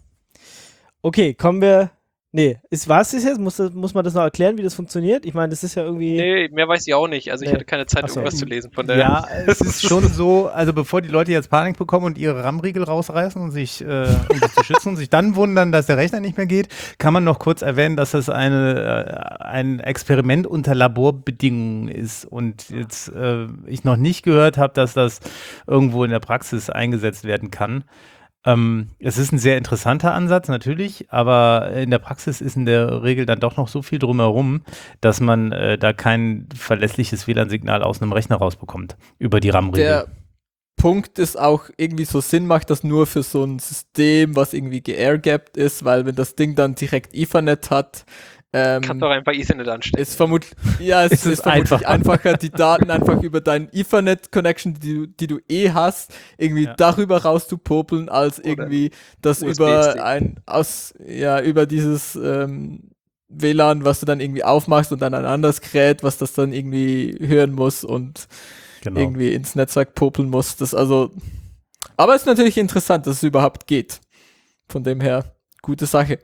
Okay, kommen wir. Nee, ist was ist jetzt? Muss, das, muss man das noch erklären, wie das funktioniert? Ich meine, das ist ja irgendwie. Nee, mehr weiß ich auch nicht. Also ich Nee. hatte keine Zeit, Ach so. irgendwas zu lesen. Von daher. Ja, es ist schon so, also bevor die Leute jetzt Panik bekommen und ihre RAM-Riegel rausreißen und sich, äh, um sich zu schützen und sich dann wundern, dass der Rechner nicht mehr geht, kann man noch kurz erwähnen, dass das eine, äh, ein Experiment unter Laborbedingungen ist und jetzt äh, ich noch nicht gehört habe, dass das irgendwo in der Praxis eingesetzt werden kann. Ähm, es ist ein sehr interessanter Ansatz natürlich, aber in der Praxis ist in der Regel dann doch noch so viel drumherum, dass man äh, da kein verlässliches W L A N-Signal aus einem Rechner rausbekommt über die RAM-Riegel. Der Punkt ist auch irgendwie so Sinn macht, das nur für so ein System, was irgendwie geairgapped ist, weil wenn das Ding dann direkt Ethernet hat, ähm, Kannst du auch einfach Ethernet anstecken. ist vermutlich, ja, es Es ist, ist vermutlich einfacher. einfacher, die Daten einfach über deinen Ethernet-Connection, die du, die du eh hast, irgendwie Ja. darüber rauszupopeln, als Oder irgendwie das U S B-Stick. über ein, aus, ja, über dieses ähm, W L A N, was du dann irgendwie aufmachst und dann ein anderes Gerät, was das dann irgendwie hören muss und Genau. irgendwie ins Netzwerk popeln musstest. Also, aber es ist natürlich interessant, dass es überhaupt geht. Von dem her, gute Sache.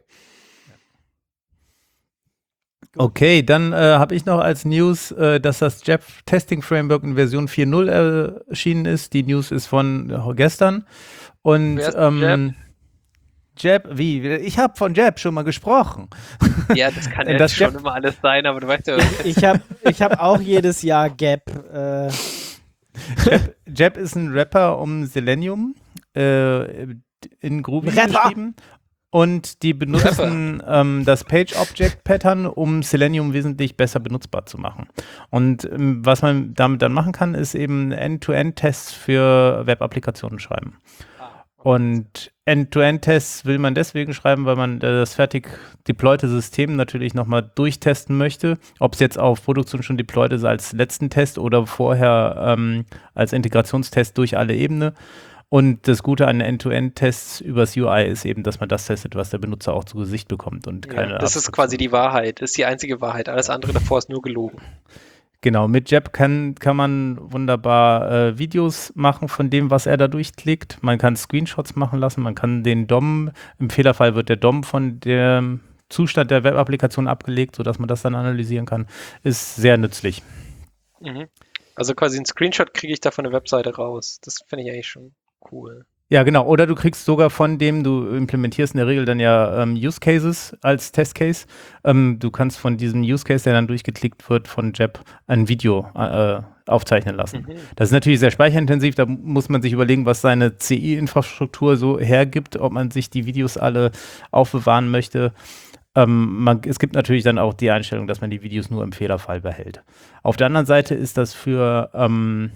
Okay, dann äh, habe ich noch als News, äh, dass das Jab Testing Framework in Version vier Punkt null äh, erschienen ist. Die News ist von äh, gestern. Und Wer ist ähm, Jab, wie? Ich habe von Jab schon mal gesprochen. Ja, das kann ja Das schon Jab- immer alles sein, aber du weißt ja, Ich habe ich hab auch jedes Jahr Gap. Äh, Jab, Jab ist ein Rapper um Selenium äh, in Groovy Rapper. geschrieben. Und die benutzen ähm, das Page-Object-Pattern, um Selenium wesentlich besser benutzbar zu machen. Und ähm, was man damit dann machen kann, ist eben End-to-End-Tests für Web-Applikationen schreiben. Und End-to-End-Tests will man deswegen schreiben, weil man äh, das fertig deployte System natürlich nochmal durchtesten möchte. Ob es jetzt auf Produktion schon deployed ist als letzten Test oder vorher ähm, als Integrationstest durch alle Ebenen. Und das Gute an End-to-End-Tests übers U I ist eben, dass man das testet, was der Benutzer auch zu Gesicht bekommt und keine ja, das ist Abstraktion. quasi die Wahrheit. Das ist die einzige Wahrheit. Alles andere davor ist nur gelogen. Genau, mit Jab kann, kann man wunderbar äh, Videos machen von dem, was er da durchklickt. Man kann Screenshots machen lassen, man kann den D O M, im Fehlerfall wird der D O M von dem Zustand der Web-Applikation abgelegt, sodass man das dann analysieren kann. Ist sehr nützlich. Mhm. Also quasi einen Screenshot kriege ich da von der Webseite raus. Das finde ich eigentlich schon cool. Ja, genau. Oder du kriegst sogar von dem, du implementierst in der Regel dann ja ähm, Use Cases als Testcase. Ähm, du kannst von diesem Use Case, der dann durchgeklickt wird, von Jab ein Video äh, aufzeichnen lassen. Mhm. Das ist natürlich sehr speicherintensiv. Da muss man sich überlegen, was seine C I-Infrastruktur so hergibt, ob man sich die Videos alle aufbewahren möchte. Ähm, man, es gibt natürlich dann auch die Einstellung, dass man die Videos nur im Fehlerfall behält. Auf der anderen Seite ist das für ähm,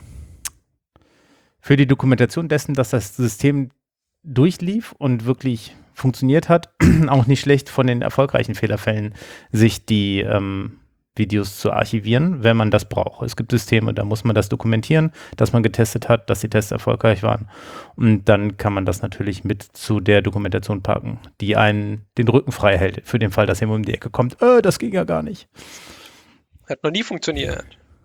Für die Dokumentation dessen, dass das System durchlief und wirklich funktioniert hat, auch nicht schlecht von den erfolgreichen Fehlerfällen, sich die ähm, Videos zu archivieren, wenn man das braucht. Es gibt Systeme, da muss man das dokumentieren, dass man getestet hat, dass die Tests erfolgreich waren. Und dann kann man das natürlich mit zu der Dokumentation packen, die einen den Rücken frei hält, für den Fall, dass jemand um die Ecke kommt. Äh, das ging ja gar nicht. Hat noch nie funktioniert.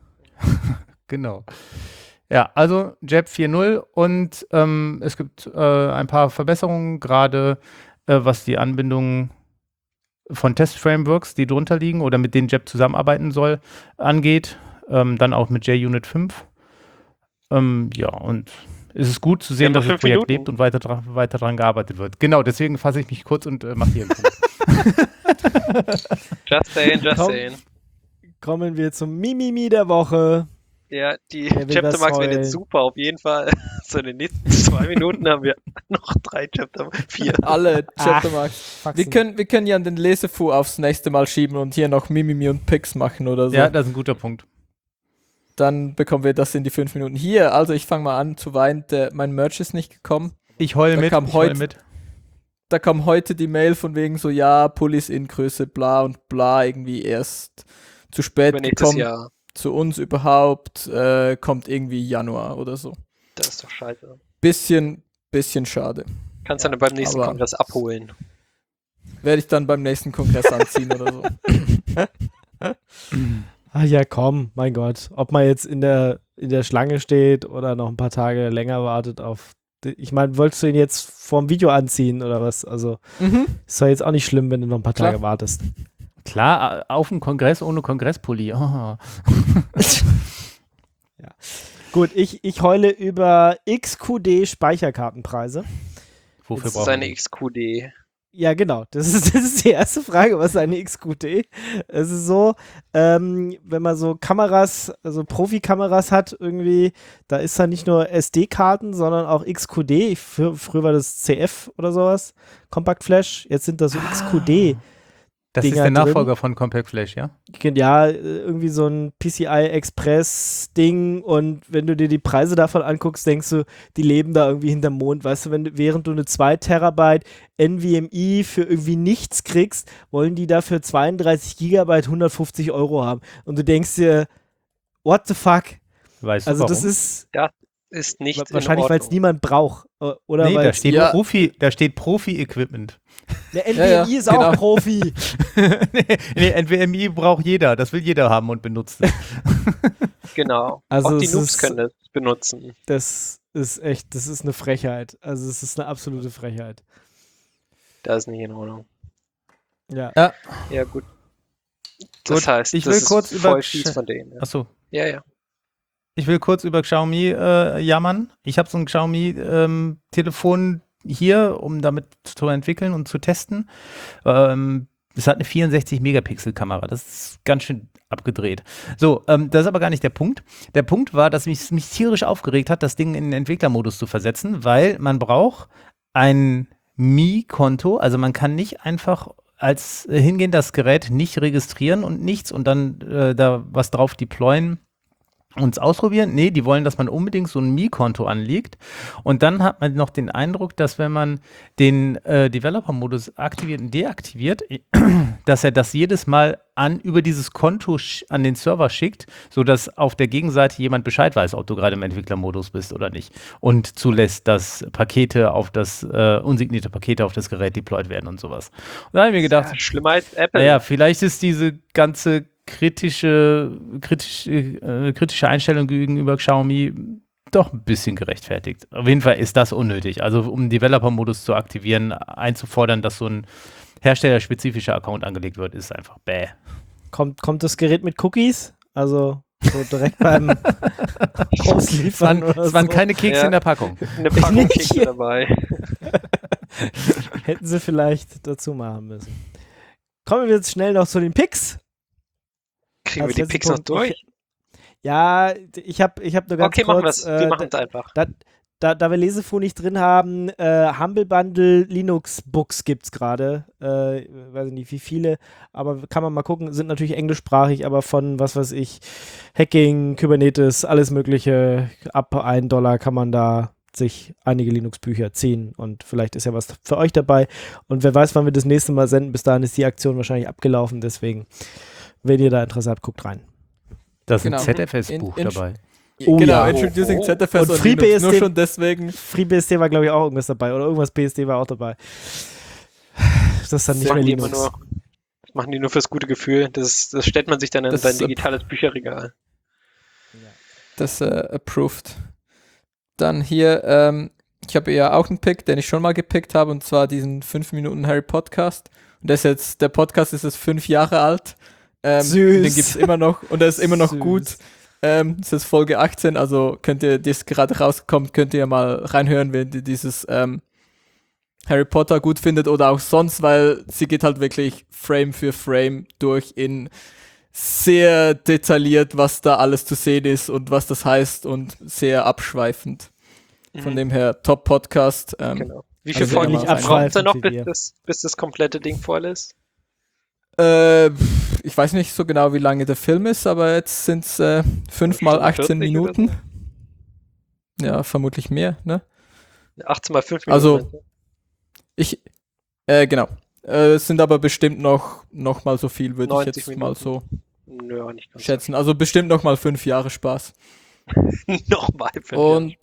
Genau. Ja, also Jab vier Punkt null und ähm, es gibt äh, ein paar Verbesserungen, gerade äh, was die Anbindung von Test-Frameworks, die drunter liegen oder mit denen Jab zusammenarbeiten soll, angeht. Ähm, dann auch mit JUnit fünf. Ähm, ja, und es ist gut zu sehen, Wir dass haben das noch fünf Projekt Minuten. lebt und weiter, dra weiter dran gearbeitet wird. Genau, deswegen fasse ich mich kurz und äh, mache hier einen Punkt. Just saying, just Komm. saying. kommen wir zum Mimimi der Woche. Ja, die Wer will Chapter was Marks werden heulen? jetzt super, auf jeden Fall. So in den nächsten zwei Minuten haben wir noch drei Chapter, vier. Alle Chapter Ach, Marks. Faxen. Wir können, wir können ja den Lesefu aufs nächste Mal schieben und hier noch Mimimi und Picks machen oder so. Ja, das ist ein guter Punkt. Dann bekommen wir das in die fünf Minuten. Hier, also ich fange mal an zu weinen. Der, mein Merch ist nicht gekommen. Ich heule Da mit, kam ich heule heute- mit. Da kam heute die Mail von wegen so, ja, Pullis in Größe bla und bla irgendwie erst zu spät Für nächstes gekommen. Jahr. Zu uns überhaupt, äh, kommt irgendwie Januar oder so. Das ist doch scheiße. Bisschen, bisschen schade. Kannst du dann beim nächsten aber- Kongress abholen. Werde ich dann beim nächsten Kongress anziehen oder so. Ah ja, komm, mein Gott. Ob man jetzt in der, in der Schlange steht oder noch ein paar Tage länger wartet auf. die- Ich meine, wolltest du ihn jetzt vorm Video anziehen oder was? Also, Mhm. ist doch jetzt auch nicht schlimm, wenn du noch ein paar Klar. Tage wartest. Klar, auf dem Kongress ohne Kongresspulli. Oh. Gut, ich, ich heule über X Q D-Speicherkartenpreise. Wofür Das ist brauchen eine wir? X Q D. Ja, genau. Das ist, das ist die erste Frage. Was ist eine X Q D? Es ist so, ähm, wenn man so Kameras, also Profikameras hat irgendwie, da ist da nicht nur S D-Karten, sondern auch X Q D. Ich, frü früher war das C F oder sowas, Compact Flash. Jetzt sind da so X Q D. Das ist Dinger der drin. Nachfolger von Compact Flash, ja? Ja, irgendwie so ein P C I Express Ding, und wenn du dir die Preise davon anguckst, denkst du, die leben da irgendwie hinterm Mond, weißt du, wenn du, während du eine zwei Terabyte N V M E für irgendwie nichts kriegst, wollen die dafür zweiunddreißig Gigabyte hundertfünfzig Euro haben, und du denkst dir, what the fuck? Weißt du Also warum? das ist, ist nicht in Wahrscheinlich, weil es Ordnung. niemand braucht. äh, Oder Nee, da weil's- steht Ja. Profi, da steht Profi-Equipment. Der N V M I Ja, ja, ist auch genau. Profi. nee, nee, N V M I braucht jeder. Das will jeder haben und benutzen. Genau. Also Auch die es Noobs ist- können das benutzen. Das ist echt, das ist eine Frechheit. Also es ist eine absolute Frechheit. Das ist nicht in Ordnung. Ja. Ja, gut. Das Gut, heißt, ich das will ist kurz über voll Sch- fies von denen. Ja, Achso. ja. ja. Ich will kurz über Xiaomi äh, jammern. Ich habe so ein Xiaomi-Telefon hier, um damit zu entwickeln und zu testen. Ähm, es hat eine vierundsechzig Megapixel Kamera. Das ist ganz schön abgedreht. So, ähm, das ist aber gar nicht der Punkt. Der Punkt war, dass mich, mich tierisch aufgeregt hat, das Ding in den Entwicklermodus zu versetzen, weil man braucht ein Mi-Konto. Also man kann nicht einfach als äh, hingehen, das Gerät nicht registrieren und nichts und dann äh, da was drauf deployen und es ausprobieren. Nee, die wollen, dass man unbedingt so ein Mi-Konto anlegt. Und dann hat man noch den Eindruck, dass wenn man den äh, Developer-Modus aktiviert und deaktiviert, dass er das jedes Mal an über dieses Konto sch- an den Server schickt, sodass auf der Gegenseite jemand Bescheid weiß, ob du gerade im Entwicklermodus bist oder nicht. Und zulässt, dass Pakete auf das, äh, unsignierte Pakete auf das Gerät deployed werden und sowas. Und da habe ich mir gedacht, Ja, schlimmer als Apple. naja, vielleicht ist diese ganze kritische, kritische, äh, kritische Einstellung gegenüber Xiaomi doch ein bisschen gerechtfertigt. Auf jeden Fall ist das unnötig. Also um den Developer-Modus zu aktivieren, einzufordern, dass so ein herstellerspezifischer Account angelegt wird, ist einfach bäh. Kommt, kommt das Gerät mit Cookies? Also so direkt beim Es Ausliefern waren, oder es waren so? keine Kekse Ja. in der Packung. Eine Packung Nicht. Kekse dabei. Hätten sie vielleicht dazu machen müssen. Kommen wir jetzt schnell noch zu den Picks. Kriegen wir Als die letzten Picks noch Punkt. durch? Ich, ja, ich habe ich hab nur ganz Okay, machen wir kurz. es. Wir äh, machen es einfach. Da, da, da wir Lesefu nicht drin haben, äh, Humble Bundle Linux Books gibt es gerade. Äh, weiß ich nicht, wie viele, aber kann man mal gucken. Sind natürlich englischsprachig, aber von, was weiß ich, Hacking, Kubernetes, alles Mögliche. Ab einen Dollar kann man da sich einige Linux-Bücher ziehen und vielleicht ist ja was für euch dabei. Und wer weiß, wann wir das nächste Mal senden. Bis dahin ist die Aktion wahrscheinlich abgelaufen. Deswegen, wenn ihr da Interesse habt, guckt rein. Da ist Genau. ein Z F S-Buch In- in- dabei. Oh genau, ja. Introducing Oh, oh. Z F S Und on Free Linux. Nur B S D schon deswegen. FreeBSD war, glaube ich, auch irgendwas dabei. Oder irgendwas B S D war auch dabei. Das ist dann nicht Das mehr machen, die immer Linux. nur, das machen die nur fürs gute Gefühl. Das, das stellt man sich dann in Das sein ist, äh, digitales Bücherregal. Das äh, approved. Dann hier, ähm, ich habe ja auch einen Pick, den ich schon mal gepickt habe, und zwar diesen fünf Minuten Harry Podcast. Und der ist jetzt, der Podcast ist jetzt fünf Jahre alt. Ähm, Süß. Den gibt es immer noch und der ist immer noch Süß. gut. Ähm, das ist Folge achtzehn, also könnt ihr, das gerade rauskommt, könnt ihr mal reinhören, wenn ihr dieses ähm, Harry Potter gut findet oder auch sonst, weil sie geht halt wirklich Frame für Frame durch in sehr detailliert, was da alles zu sehen ist und was das heißt und sehr abschweifend. Von Mhm. dem her, Top-Podcast. Ähm, Genau. Wie also viele sehr Folgen ähnlich braucht abschweifend ihr noch, wie bis wir. das, bis das komplette Ding voll ist? äh, ich weiß nicht so genau, wie lange der Film ist, aber jetzt sind es äh, fünf mal achtzehn vierzig oder Minuten. Ja, vermutlich mehr, ne? achtzehn mal fünf Minuten. Also- meinst du? Ich, äh, genau. Äh, es sind aber bestimmt noch, noch mal so viel, würde ich neunzig jetzt mal so Nö, nicht ganz. schätzen. Also bestimmt noch mal fünf Jahre Spaß. Nochmal fünf Und,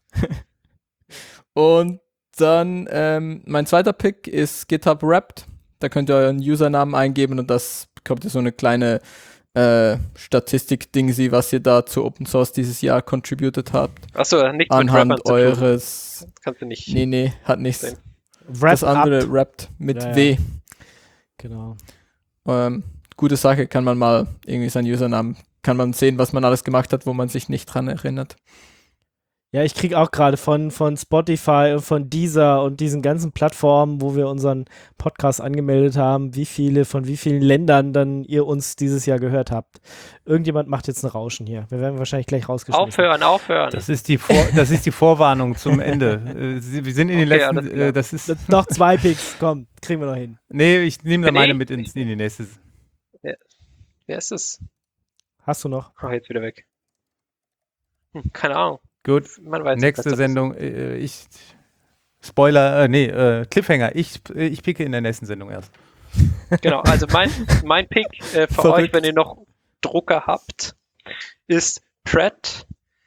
und dann, ähm, mein zweiter Pick ist GitHub Wrapped. Da könnt ihr euren Usernamen eingeben und das bekommt ihr so eine kleine äh, Statistik-Dingsi, was ihr da zu Open Source dieses Jahr contributed habt. Achso, nicht mit Rappern Anhand zu tun. eures. Das kannst du nicht. Nee, nee, hat nichts. sehen. Wrap Das andere up. Wrapped mit Ja, ja. W. Genau. Ähm, gute Sache, kann man mal irgendwie seinen Usernamen, kann man sehen, was man alles gemacht hat, wo man sich nicht dran erinnert. Ja, ich kriege auch gerade von, von Spotify und von Deezer und diesen ganzen Plattformen, wo wir unseren Podcast angemeldet haben, wie viele, von wie vielen Ländern dann ihr uns dieses Jahr gehört habt. Irgendjemand macht jetzt ein Rauschen hier. Wir werden wahrscheinlich gleich rausgeschmissen. Aufhören, aufhören. Das ist die, Vor das ist die Vorwarnung zum Ende. Äh, Sie- Wir sind in den Okay, letzten, alles klar. äh, das ist, Noch zwei Picks, komm, kriegen wir noch hin. nee, ich nehme da Bin meine ich? mit ins, in die nächste. Wer ist es? Hast du noch? Oh, jetzt wieder weg. Hm, keine Ahnung. Gut, Man weiß nicht, was nächste das Sendung, äh, ich, Spoiler, äh, nee, äh, Cliffhanger, ich, äh, ich picke in der nächsten Sendung erst. ist. Genau, also mein, mein Pick äh, für Verrückt. euch, wenn ihr noch Drucker habt, ist Pratt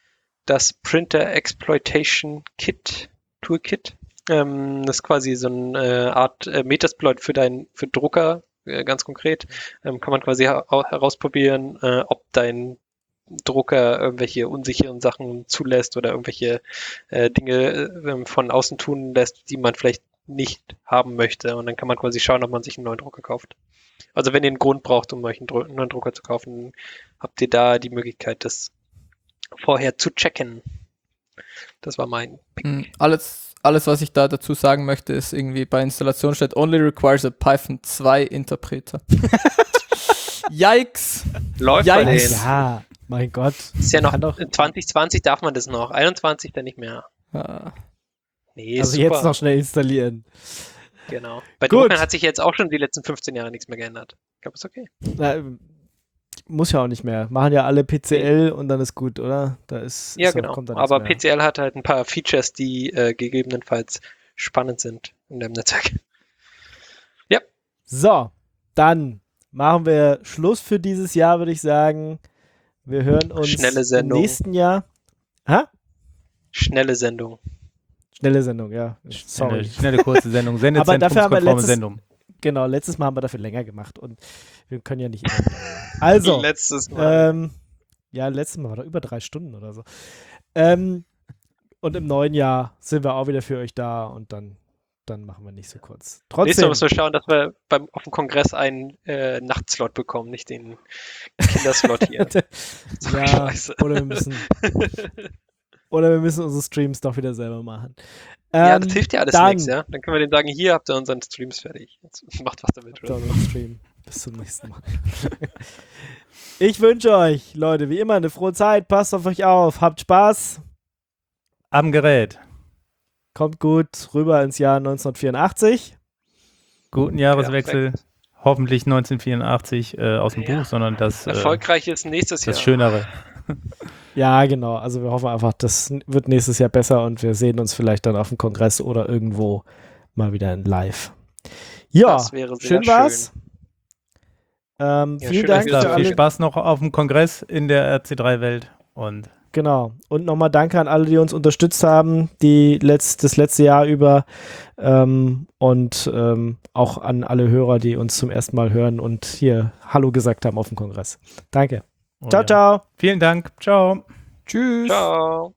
das Printer Exploitation Kit, Toolkit. Ähm, das ist quasi so eine äh, Art äh, Metasploit für deinen für Drucker, äh, ganz konkret. Ähm, kann man quasi ha herausprobieren, äh, ob dein Drucker irgendwelche unsicheren Sachen zulässt oder irgendwelche äh, Dinge äh, von außen tun lässt, die man vielleicht nicht haben möchte. Und dann kann man quasi schauen, ob man sich einen neuen Drucker kauft. Also wenn ihr einen Grund braucht, um euch einen Dru neuen Drucker zu kaufen, habt ihr da die Möglichkeit, das vorher zu checken. Das war mein Pick. Mm, Alles, alles, was ich da dazu sagen möchte, ist irgendwie bei Installation steht only requires a Python zwei Interpreter. Yikes! Läuft Ja, bei Ja, denen. ja, mein Gott. Ist ja noch, Kann doch- in zwanzig zwanzig darf man das noch, einundzwanzig dann nicht mehr. Ah, Nee, Also super. jetzt noch schnell installieren. Genau. Bei Gut. Druckern hat sich jetzt auch schon die letzten fünfzehn Jahre nichts mehr geändert. Ich glaube, ist okay. Na, muss ja auch nicht mehr. Machen ja alle P C L und dann ist gut, oder? Da ist, Ja, ist ja- genau. kommt da nichts Aber mehr. P C L hat halt ein paar Features, die äh, gegebenenfalls spannend sind in dem Netzwerk. So, dann machen wir Schluss für dieses Jahr, würde ich sagen. Wir hören uns Schnelle im Sendung. nächsten Jahr. Ha? Schnelle Sendung. Schnelle Sendung, ja. Sorry. Schnelle, schnelle kurze Sendung. Aber dafür haben wir Sendezentrumskonforme letztes- Sendung. Genau, letztes Mal haben wir dafür länger gemacht und wir können ja nicht immer länger machen. Also, Letztes Mal. ähm, ja, letztes Mal war doch über drei Stunden oder so. Ähm, und im neuen Jahr sind wir auch wieder für euch da und dann, dann machen wir nicht so kurz. Nächstes Mal Trotzdem, müssen wir schauen, dass wir beim, auf dem Kongress einen äh, Nachtslot bekommen, nicht den Kinderslot hier. So ja, scheiße. oder wir müssen oder wir müssen unsere Streams doch wieder selber machen. Ja, Ähm, das hilft ja alles dann- nichts, ja. Dann können wir denen sagen, hier habt ihr unseren Streams fertig. Jetzt macht was damit. Habt ihr Oder? auch noch einen Stream. Bis zum nächsten Mal. Ich wünsche euch, Leute, wie immer eine frohe Zeit. Passt auf euch auf. Habt Spaß. Am Gerät. Kommt gut rüber ins Jahr neunzehnhundertvierundachtzig. Guten Jahreswechsel. Hoffentlich neunzehnhundertvierundachtzig äh, aus dem Ja. Buch, sondern das, äh, Erfolgreich ist nächstes das Jahr. Schönere. Ja, genau. Also wir hoffen einfach, das wird nächstes Jahr besser und wir sehen uns vielleicht dann auf dem Kongress oder irgendwo mal wieder in live. Ja, Das wäre sehr schön war's. Ähm, Ja, vielen schön, Dank dass ihr für da Viel alle. Spaß noch auf dem Kongress in der R C drei Welt und Genau. Und nochmal danke an alle, die uns unterstützt haben, die letzt, das letzte Jahr über. Ähm, und ähm, auch an alle Hörer, die uns zum ersten Mal hören und hier Hallo gesagt haben auf dem Kongress. Danke. oh Ciao, ja. ciao. Vielen Dank. Ciao. tschüss! Ciao.